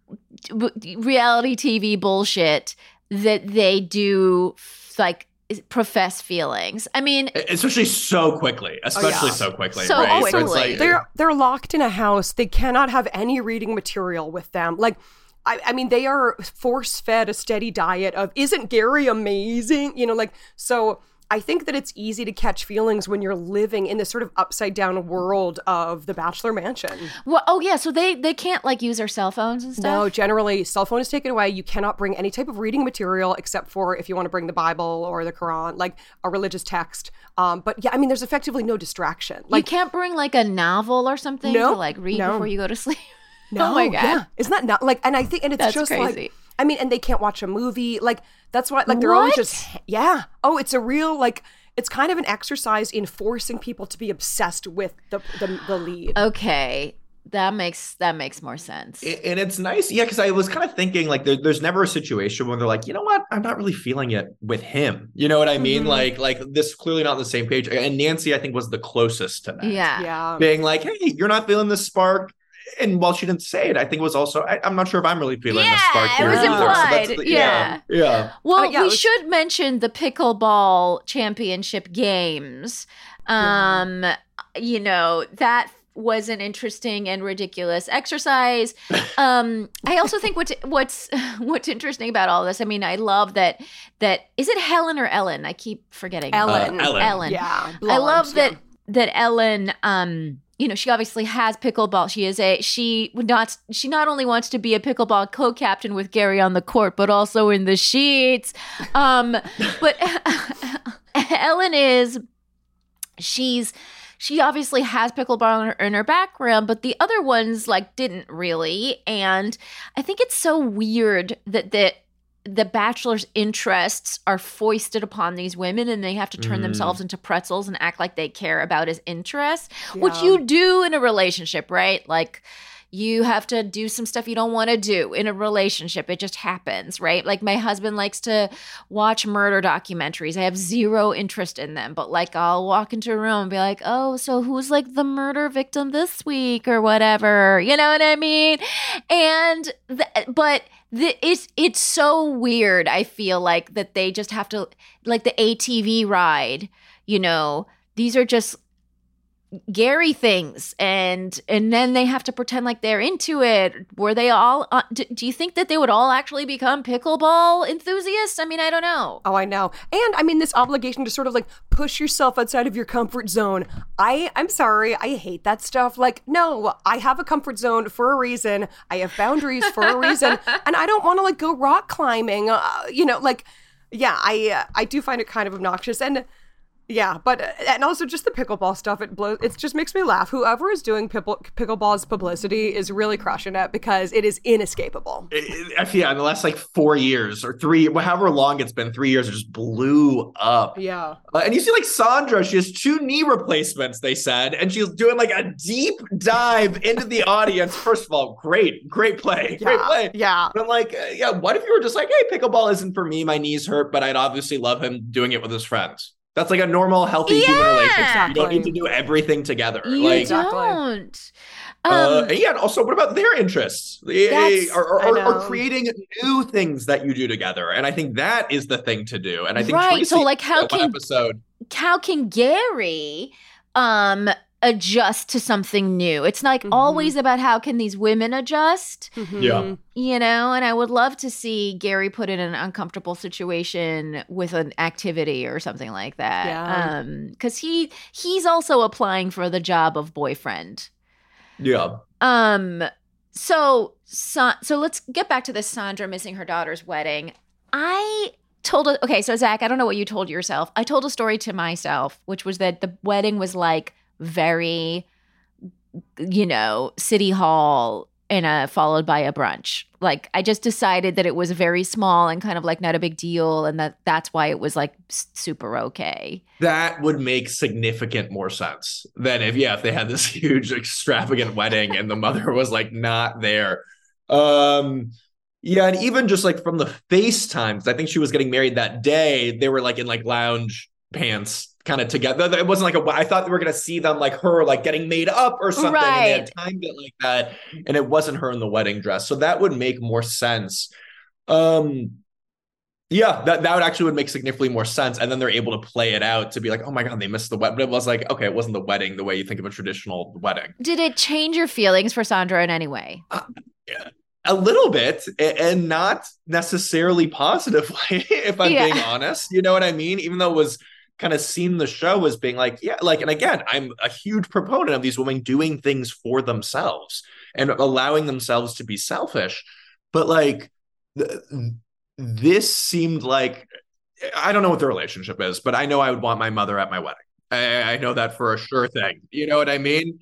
reality T V bullshit that they do like profess feelings. I mean, especially so quickly, especially oh, yeah. so quickly. So right? quickly. So it's like, they're they're locked in a house. They cannot have any reading material with them. Like, I, I mean, they are force fed a steady diet of "Isn't Gary amazing?" You know, like so. I think that it's easy to catch feelings when you're living in this sort of upside down world of the Bachelor Mansion. Well, oh yeah, so they they can't like use their cell phones and stuff? No, generally, cell phone is taken away. You cannot bring any type of reading material except for if you want to bring the Bible or the Quran, like a religious text. Um, but yeah, I mean, there's effectively no distraction. Like, you can't bring like a novel or something no, to like read no. before you go to sleep? No, oh my God. Yeah. Isn't that not like, and I think, and it's That's just crazy. like, I mean, and they can't watch a movie. Like, that's why, like, they're always What? just, yeah. Oh, it's a real, like, it's kind of an exercise in forcing people to be obsessed with the the, the lead. Okay. That makes that makes more sense. and it's nice. Yeah, because I was kind of thinking like there, there's never a situation where they're like, you know what, I'm not really feeling it with him. You know what I mean? Mm-hmm. Like, like this clearly not on the same page. And Nancy, I think, was the closest to that. Yeah. Yeah. Being like, hey, you're not feeling the spark. And while she didn't say it, I think it was also, I, I'm not sure if I'm really feeling Yeah, the spark it here was either. So that's implied. the- Yeah. yeah. Yeah. Well, Uh, yeah, we it was- should mention the pickleball championship games. Um, you know, that was an interesting and ridiculous exercise. Um, I also think what's what's what's interesting about all this. I mean, I love that that is it Helen or Ellen? I keep forgetting. Ellen. Uh, Ellen. Ellen. Yeah. I blonde, love yeah. that that Ellen. Um, you know, she obviously has pickleball. She is a she would not. She not only wants to be a pickleball co-captain with Gary on the court, but also in the sheets. Um, but Ellen is. She's. She obviously has pickleball in her, in her background, but the other ones like didn't really. And I think it's so weird that that the Bachelor's interests are foisted upon these women, and they have to turn Mm. themselves into pretzels and act like they care about his interests, which Yeah. you do in a relationship, right? Like, you have to do some stuff you don't want to do in a relationship. It just happens, right? Like, my husband likes to watch murder documentaries. I have zero interest in them, but like, I'll walk into a room and be like, oh, so who's like the murder victim this week or whatever? You know what I mean? And, the, but the, it's, it's so weird. I feel like that they just have to, like the A T V ride, you know, these are just Gary things, and and then they have to pretend like they're into it. Were they all uh, do, do you think that they would all actually become pickleball enthusiasts? I mean, I don't know. Oh, I know. And I mean, this obligation to sort of like push yourself outside of your comfort zone. I, I'm sorry. I hate that stuff. Like, no, I have a comfort zone for a reason. I have boundaries for a reason. And I don't want to like go rock climbing. Uh, you know, like, yeah, I, uh, I do find it kind of obnoxious. And yeah, but and also just the pickleball stuff. It blows. It just makes me laugh. Whoever is doing pickle, pickleball's publicity is really crushing it because it is inescapable. It- it- I feel yeah, in the last like four years or three, however long it's been, three years, it just blew up. Yeah. Uh, and you see like Sandra, she has two knee replacements, they said, and she's doing like a deep dive into the audience. First of all, great, great play, great Yeah. play. Yeah. But I'm like, uh, yeah, what if you were just like, hey, pickleball isn't for me, my knees hurt, but I'd obviously love him doing it with his friends. That's like a normal, healthy human Yeah. relationship. You don't Exactly. need to do everything together. You like, Exactly. don't. Um, uh, and yeah, and also, what about their interests? They That's- are, are, I are, are know. creating new things that you do together, and I think that is the thing to do. And I think Right, Tracy, so, like, how that one can- episode? how can Gary um adjust to something new? It's like Mhm. always about how can these women adjust, Mhm. Yeah. you know? And I would love to see Gary put in an uncomfortable situation with an activity or something like that. Yeah. Um, because he he's also applying for the job of boyfriend. Yeah. Um, so so, so let's get back to this Sandra missing her daughter's wedding. I told a, okay, so Zach, I don't know what you told yourself. I told a story to myself, which was that the wedding was like very, you know, city hall and a followed by a brunch. Like I just decided that it was very small and kind of like not a big deal, and that that's why it was like super okay. That would make significant more sense than if yeah if they had this huge extravagant wedding and the mother was like not there. Um yeah, and even just like from the FaceTimes, I think she was getting married that day. They were like in like lounge pants kind of together. It wasn't like a, I thought we were going to see them like her like getting made up or something. Right. And they had timed it like that. And it wasn't her in the wedding dress. So that would make more sense. Um, yeah, that, that would actually would make significantly more sense. And then they're able to play it out to be like, oh my God, they missed the wedding. But it was like, okay, it wasn't the wedding the way you think of a traditional wedding. Did it change your feelings for Sandra in any way? Uh, yeah. A little bit, and not necessarily positively, if I'm yeah. being honest. You know what I mean? Even though it was kind of seen the show as being like, yeah, like, and again, I'm a huge proponent of these women doing things for themselves and allowing themselves to be selfish. But like, th- this seemed like, I don't know what the relationship is, but I know I would want my mother at my wedding. I, I know that for a sure thing. You know what I mean?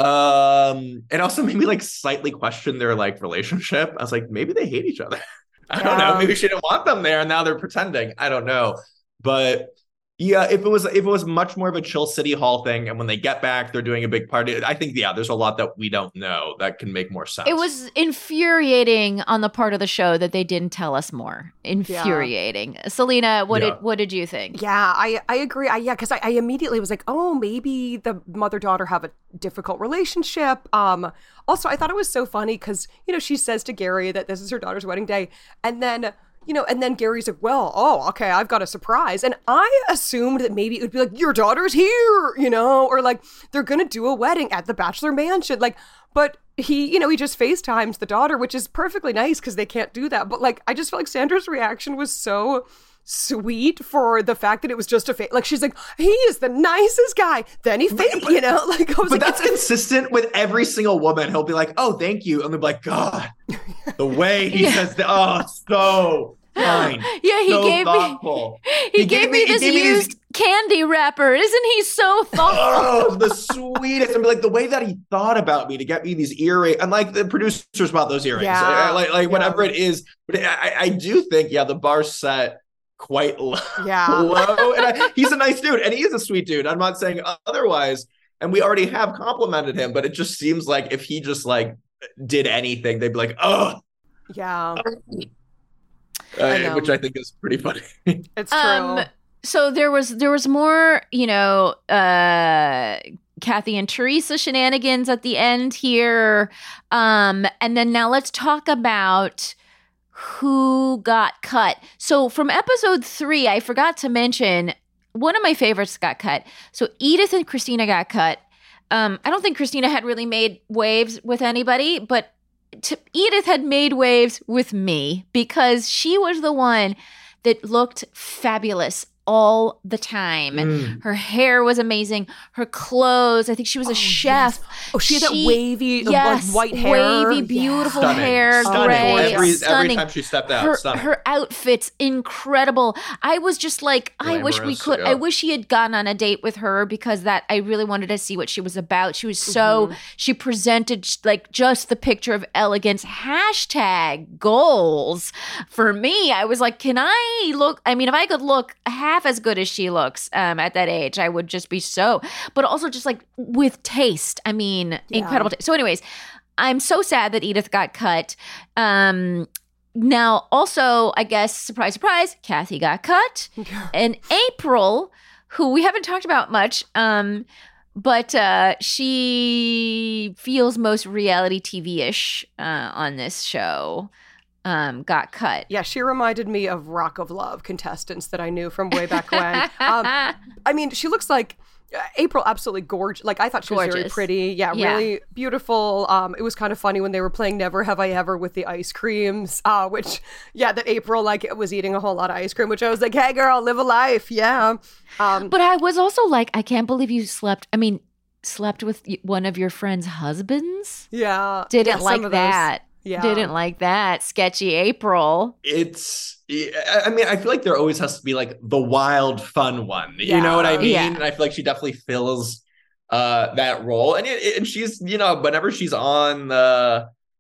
Um, and also maybe like slightly question their like relationship. I was like, maybe they hate each other. I don't Yeah. know. Maybe she didn't want them there and now they're pretending. I don't know. But yeah, if it was if it was much more of a chill City Hall thing, and when they get back, they're doing a big party. I think, yeah, there's a lot that we don't know that can make more sense. It was infuriating on the part of the show that they didn't tell us more. Infuriating. Yeah. Selena, what yeah. did what did you think? Yeah, I I agree. I yeah, because I, I immediately was like, oh, maybe the mother daughter have a difficult relationship. Um, also, I thought it was so funny because you know she says to Gary that this is her daughter's wedding day, and then. You know, and then Gary's like, well, oh, okay, I've got a surprise. And I assumed that maybe it would be like, your daughter's here, you know, or like they're going to do a wedding at the Bachelor Mansion. Like, but he, you know, he just FaceTimes the daughter, which is perfectly nice because they can't do that. But like, I just felt like Sandra's reaction was so sweet for the fact that it was just a fake. Like, she's like, he is the nicest guy. Then he fake, you know, like, I was but like, that's consistent with every single woman. He'll be like, oh, thank you. And they'll be like, God, the way he yeah. says that, oh, so kind. Yeah, he so gave thoughtful. me he, he gave, gave me this gave used me these... candy wrapper. Isn't he so thoughtful? Oh, the sweetest. I mean, like the way that he thought about me to get me these earrings. And like the producers bought those earrings. Yeah. Like, like yeah. whatever it is. But I, I do think, yeah, the bar's set quite low. Yeah. low. And I, he's a nice dude. And he is a sweet dude. I'm not saying otherwise. And we already have complimented him. But it just seems like if he just like did anything, they'd be like, oh. Yeah. Uh, I which I think is pretty funny. It's true. Um, so there was there was more, you know, uh, Kathy and Teresa shenanigans at the end here, um, and then now let's talk about who got cut. So from episode three, I forgot to mention one of my favorites got cut. So Edith and Christina got cut. Um, I don't think Christina had really made waves with anybody, but. To, Edith had made waves with me because she was the one that looked fabulous all the time. Mm. Her hair was amazing. Her clothes, I think she was a oh, chef. Yes. Oh, she had she, that wavy, yes, like, white hair. Wavy, beautiful Stunning. hair, Stunning. gray, Every, stunning. every time she stepped out, her, stunning. her outfit's incredible. I was just like, Glamorous, I wish we could, yeah. I wish he had gone on a date with her because that I really wanted to see what she was about. She was so, mm-hmm. she presented like just the picture of elegance. Hashtag goals. For me, I was like, can I look, I mean, if I could look half as good as she looks um, at that age, I would just be so, but also just like with taste. I mean, yeah. incredible taste. So anyways, I'm so sad that Edith got cut. Um, now, also, I guess, surprise, surprise, Kathy got cut. And April, who we haven't talked about much, um, but uh, she feels most reality T V-ish uh, on this show. Um, got cut. Yeah, she reminded me of Rock of Love contestants that I knew from way back when. um, I mean, she looks like uh, April, absolutely gorgeous. Like, I thought she gorgeous. was very pretty. Yeah, yeah, really beautiful. Um, it was kind of funny when they were playing Never Have I Ever with the ice creams, uh, which, yeah, that April, like, was eating a whole lot of ice cream, which I was like, hey, girl, live a life. Yeah. Um, but I was also like, I can't believe you slept. I mean, slept with one of your friend's husbands? Yeah. Didn't yeah, like that. Yeah. Didn't like that. Sketchy April. It's, I mean, I feel like there always has to be like the wild, fun one. Yeah. You know what I mean? Yeah. And I feel like she definitely fills uh, that role. And it, and she's, you know, whenever she's on the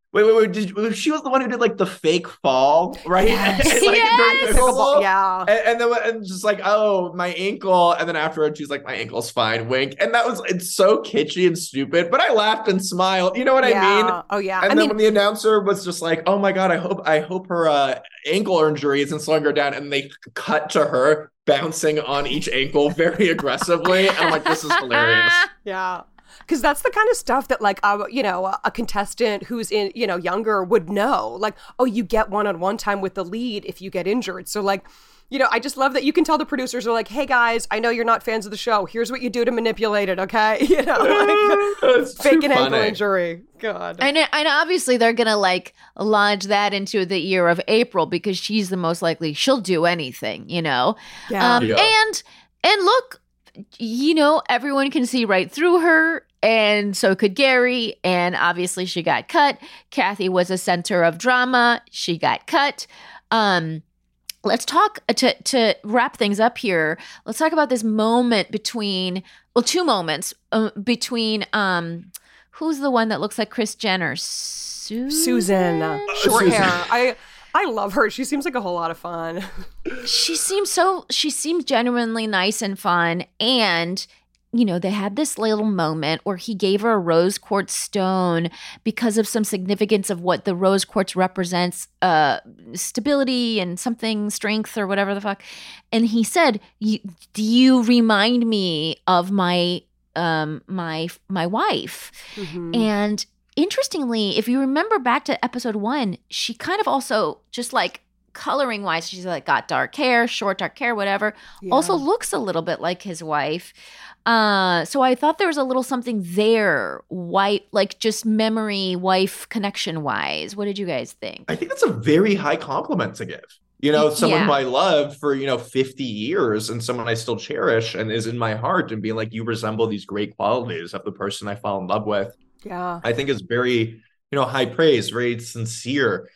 Wait, wait, wait. Did, she was the one who did like the fake fall, right? Yes. And, like, Yes. during pickleball. Yeah. And, and then and just like, oh, my ankle. And then afterwards, she's like, my ankle's fine, wink. And that was, it's so kitschy and stupid, but I laughed and smiled. You know what Yeah. I mean? Oh yeah. And I then mean, when the announcer was just like, oh my God, I hope, I hope her uh, ankle injury isn't slowing her down. And they cut to her bouncing on each ankle very aggressively. And I'm like, this is hilarious. yeah. Because that's the kind of stuff that, like, uh, you know, a contestant who's in, you know, younger would know. Like, oh, you get one-on-one time with the lead if you get injured. So, like, you know, I just love that you can tell the producers are like, hey, guys, I know you're not fans of the show. Here's what you do to manipulate it, okay? You know, like, fake an ankle injury. God. And, and obviously they're going to like lodge that into the ear of April because she's the most likely, she'll do anything, you know? Yeah. Um, Yeah. And, and look, you know, everyone can see right through her. And so could Gary. And obviously she got cut. Kathy was a center of drama. She got cut. Um, let's talk to, to wrap things up here. Let's talk about this moment between, well, two moments uh, between, um, who's the one that looks like Kris Jenner? Susan? Susan. Uh, short Susan. hair. I I love her. She seems like a whole lot of fun. She seems so, she seems genuinely nice and fun. And, you know, they had this little moment where he gave her a rose quartz stone because of some significance of what the rose quartz represents, uh, stability and something, strength or whatever the fuck. And he said, "You- do you remind me of my, um, my, my wife?" Mhm. And interestingly, if you remember back to episode one, she kind of also just like coloring wise, she's like got dark hair, short dark hair, whatever. Yeah. Also looks a little bit like his wife. Uh, so I thought there was a little something there, white, like just memory, wife connection wise. What did you guys think? I think that's a very high compliment to give. You know, someone Yeah. who I loved for, you know, fifty years and someone I still cherish and is in my heart and being like, you resemble these great qualities of the person I fall in love with. Yeah. I think is very, you know, high praise, very sincere.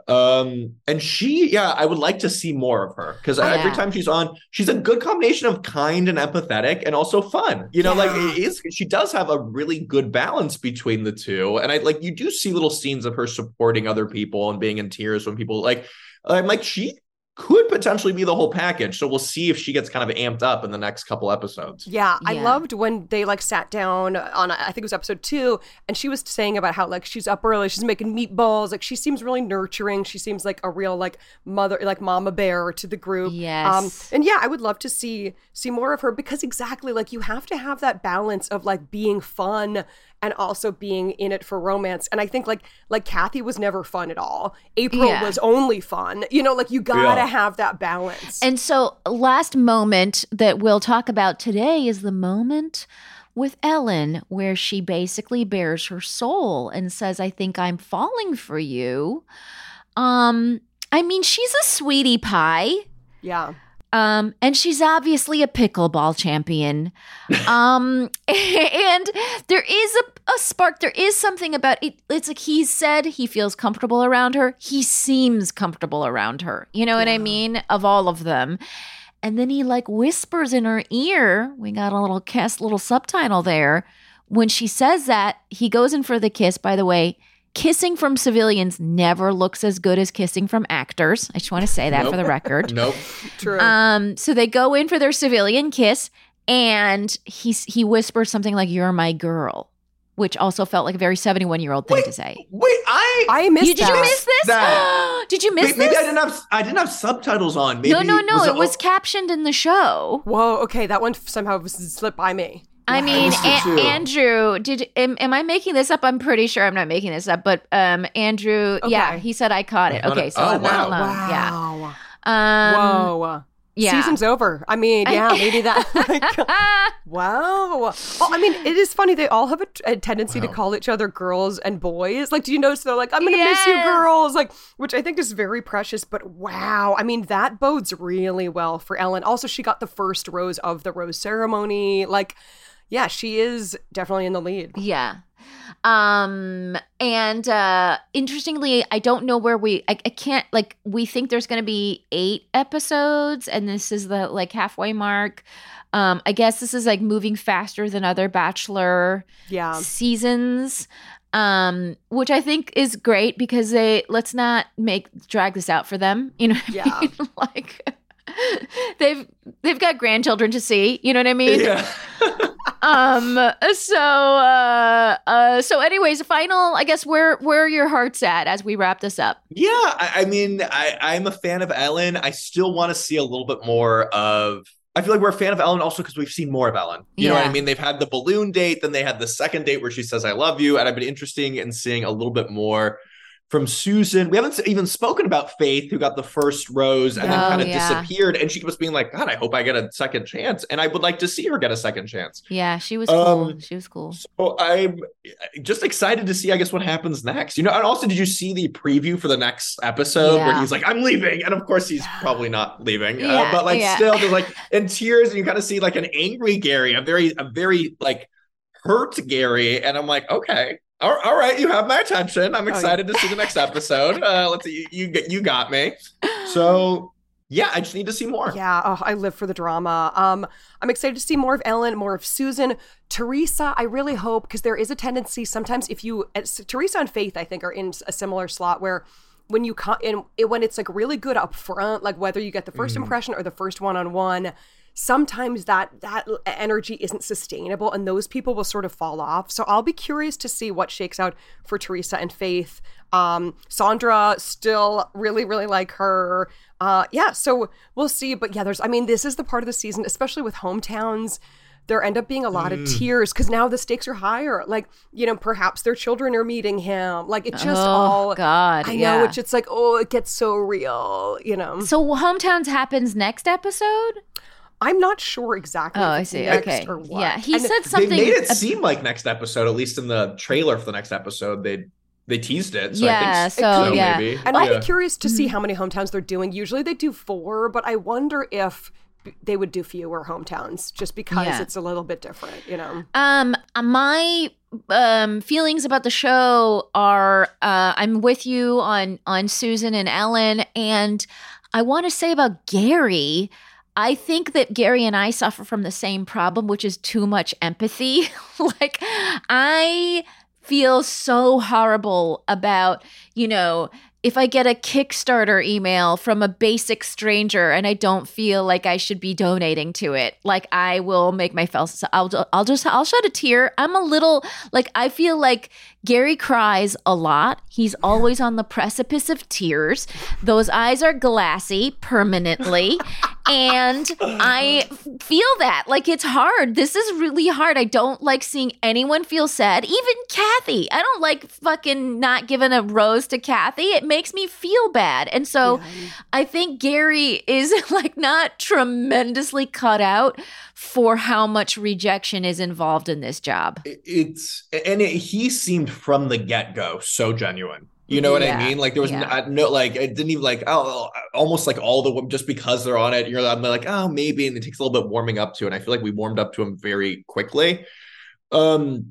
Um, and she, yeah, I would like to see more of her because Yeah. every time she's on, she's a good combination of kind and empathetic and also fun. You know, like Yeah. it is, she does have a really good balance between the two. And I like, you do see little scenes of her supporting other people and being in tears when people like, I'm like, she could potentially be the whole package. So we'll see if she gets kind of amped up in the next couple episodes. Yeah, I Yeah. loved when they like sat down on, I think it was episode two, and she was saying about how like she's up early, she's making meatballs. Like she seems really nurturing. She seems like a real like mother, like mama bear to the group. Yes. Um, and yeah, I would love to see see more of her because exactly like you have to have that balance of like being fun and also being in it for romance. And I think like like Kathy was never fun at all. April Yeah. was only fun. You know, like you gotta Yeah. have that balance. And so, last moment that we'll talk about today is the moment with Ellen, where she basically bears her soul and says, "I think I'm falling for you." Um, I mean, she's a sweetie pie. yeah. Um, and she's obviously a pickleball champion. Um, and there is a, a spark. There is something about it. It's like he said he feels comfortable around her. He seems comfortable around her. You know what I mean? Of all of them. And then he like whispers in her ear. We got a little cast, little subtitle there. When she says that, he goes in for the kiss. By the way, kissing from civilians never looks as good as kissing from actors. I just want to say that Nope. for the record. Nope. True. Um, so they go in for their civilian kiss, and he he whispers something like "You're my girl," which also felt like a very seventy-one-year-old thing Wait, to say. Wait, I I missed You, did that. you miss this? That. Did you miss Maybe, maybe this? I didn't have I didn't have subtitles on. Maybe no, no, no. was it was captioned in the show. Whoa, okay, that one somehow slipped by me. I mean, missed it A- too. Andrew, did am, am I making this up? I'm pretty sure I'm not making this up, but um, Andrew, yeah, Okay. he said I caught it. I caught Okay, it. so Oh, I'm not wow. alone. Yeah. Wow. Um, Whoa. yeah. Season's over. I mean, yeah, maybe that. Like, wow. Well, I mean, it is funny. They all have a, a tendency to Wow. call each other girls and boys. Like, do you notice they're like, I'm going to miss you, Yes. girls? Like, which I think is very precious. But wow. I mean, that bodes really well for Ellen. Also, she got the first rose of the rose ceremony. Like, yeah, she is definitely in the lead. Yeah. Um and uh interestingly, I don't know where we I, I can't like we think there's going to be eight episodes and this is the like halfway mark. Um I guess this is like moving faster than other Bachelor Yeah. seasons. um, which I think is great because they let's not make drag this out for them. You know what Yeah. I mean? Like they've they've got grandchildren to see. You know what I mean? Yeah. um. So. Uh. Uh. So. Anyways, final. I guess where where are your hearts at as we wrap this up? Yeah, I, I mean, I, I'm a fan of Ellen. I still want to see a little bit more of. I feel like we're a fan of Ellen also because we've seen more of Ellen. You know what Yeah. I mean? They've had the balloon date, then they had the second date where she says, I love you. And I've been interested in seeing a little bit more from Susan. We haven't even spoken about Faith, who got the first rose and then Oh, kind of yeah. disappeared. And she was being like, God, I hope I get a second chance. And I would like to see her get a second chance. Yeah, she was cool. Um, She was cool. So I'm just excited to see, I guess, what happens next. You know, and also, did you see the preview for the next episode where Yeah. he's like, I'm leaving? And of course, he's probably not leaving. Yeah, uh, but like, yeah. still, there's like in tears, and you kind of see like an angry Gary, a very, a very like hurt Gary. And I'm like, okay. All, all right, you have my attention. I'm excited to see the next episode. Uh, let's see, you, you you got me. So yeah, I just need to see more. Yeah, oh, I live for the drama. Um, I'm excited to see more of Ellen, more of Susan. Teresa, I really hope, because there is a tendency sometimes if you, as, Teresa and Faith, I think, are in a similar slot where when you come in, it, when it's like really good up front, like whether you get the first impression or the first one-on-one, sometimes that that energy isn't sustainable and those people will sort of fall off. So I'll be curious to see what shakes out for Teresa and Faith. Um, Sandra, still really, really like her. Uh, yeah, so we'll see. But yeah, there's, I mean, this is the part of the season, especially with hometowns, there end up being a lot of tears because now the stakes are higher. Like, you know, perhaps their children are meeting him. Like, it just Oh, all, God, I know, yeah. it's just like, oh, it gets so real, you know. So Hometowns happens next episode? I'm not sure exactly. Oh, if I it's see. next Okay. or what. Yeah, he And said They something. made it uh, seem like next episode, at least in the trailer for the next episode. They they teased it. So I Yeah, think so, so, yeah. maybe. And I'd Yeah. be curious to Mm-hmm. see how many hometowns they're doing. Usually they do four, but I wonder if they would do fewer hometowns just because Yeah. it's a little bit different, you know? Um, my um feelings about the show are uh I'm with you on on Susan and Ellen, and I want to say about Gary, I think that Gary and I suffer from the same problem, which is too much empathy. Like, I feel so horrible about, you know, if I get a Kickstarter email from a basic stranger and I don't feel like I should be donating to it, like I will make my face. I'll, I'll just, I'll shed a tear. I'm a little like, I feel like Gary cries a lot. He's always on the precipice of tears. Those eyes are glassy permanently. And I feel that like it's hard. This is really hard. I don't like seeing anyone feel sad. Even Kathy. I don't like fucking not giving a rose to Kathy. It makes me feel bad. And so I think Gary is like not tremendously cut out for how much rejection is involved in this job. It's and it, he seemed from the get-go so genuine. You know what Yeah, I mean? Like there was yeah. no, no, like it didn't even like oh, almost like all the women just because they're on it. You're I'm like oh maybe, and it takes a little bit warming up to. And I feel like we warmed up to him very quickly. Um,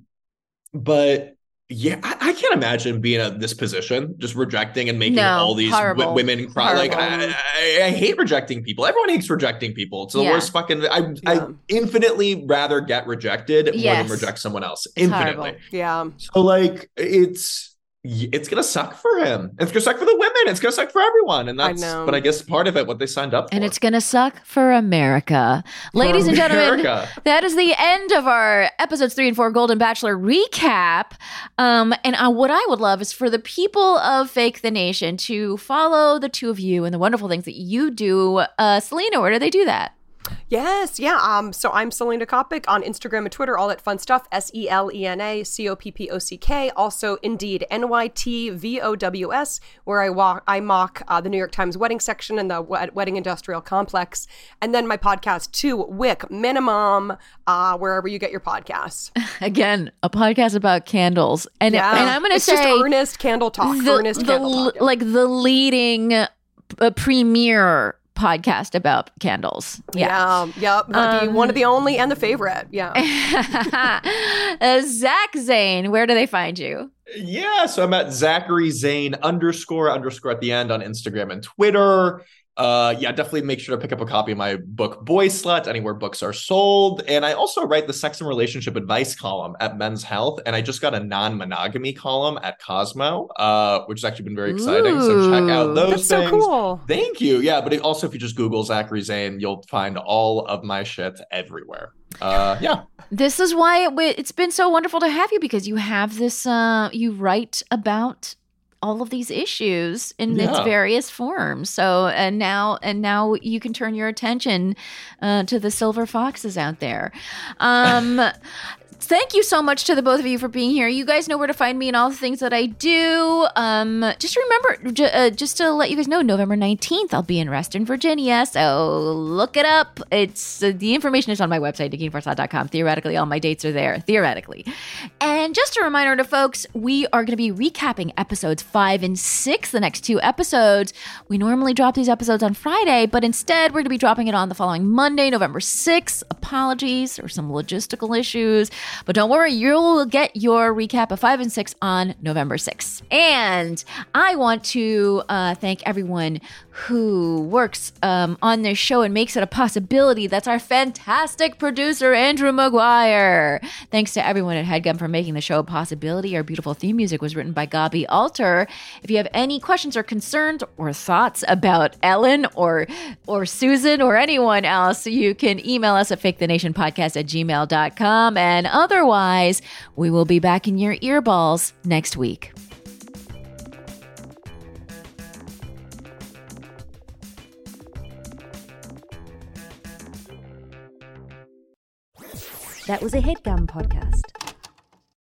but yeah, I, I can't imagine being in this position, just rejecting and making No, all these w- horrible. women cry. Like Horrible. I, I, I hate rejecting people. Everyone hates rejecting people. It's the Yeah. worst fucking. I Yeah. I infinitely rather get rejected more Yes. than reject someone else. It's Infinitely. horrible. Yeah. So like it's it's gonna suck for him. It's gonna suck for the women. It's gonna suck for everyone. And I that's know. but I guess part of it what they signed up for. And it's going to suck for America. Ladies and gentlemen, America. that is the end of our episodes three and four Golden Bachelor recap. Um, and uh, what I would love is for the people of Fake the Nation to follow the two of you and the wonderful things that you do. Uh, Selena, where do they do that? Yes, yeah. Um, so I'm Selena Kopic on Instagram and Twitter, all that fun stuff. S E L E N A C O P P O C K. Also, Indeed, N Y T V O W S, where I walk, I mock uh, the New York Times wedding section and the wed- wedding industrial complex. And then my podcast too, Wick Minimum, uh, wherever you get your podcasts. Again, a podcast about candles. And, Yeah, and I'm going to it's say just earnest candle talk. the, earnest the candle l- talk. like the leading uh, premier podcast about candles. Yeah. Yeah, yep. the, one of the only and the favorite. Yeah. uh, Zach Zane, where do they find you? Yeah, so I'm at Zachary Zane underscore underscore at the end on Instagram and Twitter. Uh, yeah, definitely make sure to pick up a copy of my book, Boy Slut, anywhere books are sold. And I also write the sex and relationship advice column at Men's Health. And I just got a non-monogamy column at Cosmo, uh, which has actually been very exciting. So check out those That's things. so cool. Thank you. Yeah, but it, also if you just Google Zachary Zane, you'll find all of my shit everywhere. Uh, yeah. This is why it, w- it's been so wonderful to have you, because you have this, uh, you write about all of these issues in Yeah. its various forms. So, and now, and now you can turn your attention uh, to the silver foxes out there. Um, Thank you so much to the both of you for being here. You guys know where to find me and all the things that I do. Um, just remember, j- uh, just to let you guys know, November nineteenth, I'll be in Reston, Virginia. So look it up. It's uh, the information is on my website, nikki farsad dot com. Theoretically, all my dates are there. Theoretically. And just a reminder to folks, we are going to be recapping episodes five and six, the next two episodes. We normally drop these episodes on Friday, but instead we're going to be dropping it on the following Monday, November sixth. Apologies or some logistical issues. But don't worry, you'll get your recap of five and six on November sixth. And I want to uh, thank everyone who works um, on this show and makes it a possibility. That's our fantastic producer, Andrew Maguire. Thanks to everyone at HeadGum for making the show a possibility. Our beautiful theme music was written by Gabi Alter. If you have any questions or concerns or thoughts about Ellen or or Susan or anyone else, you can email us at fake the nation podcast at gmail dot com. And otherwise, we will be back in your earballs next week. That was a HeadGum podcast.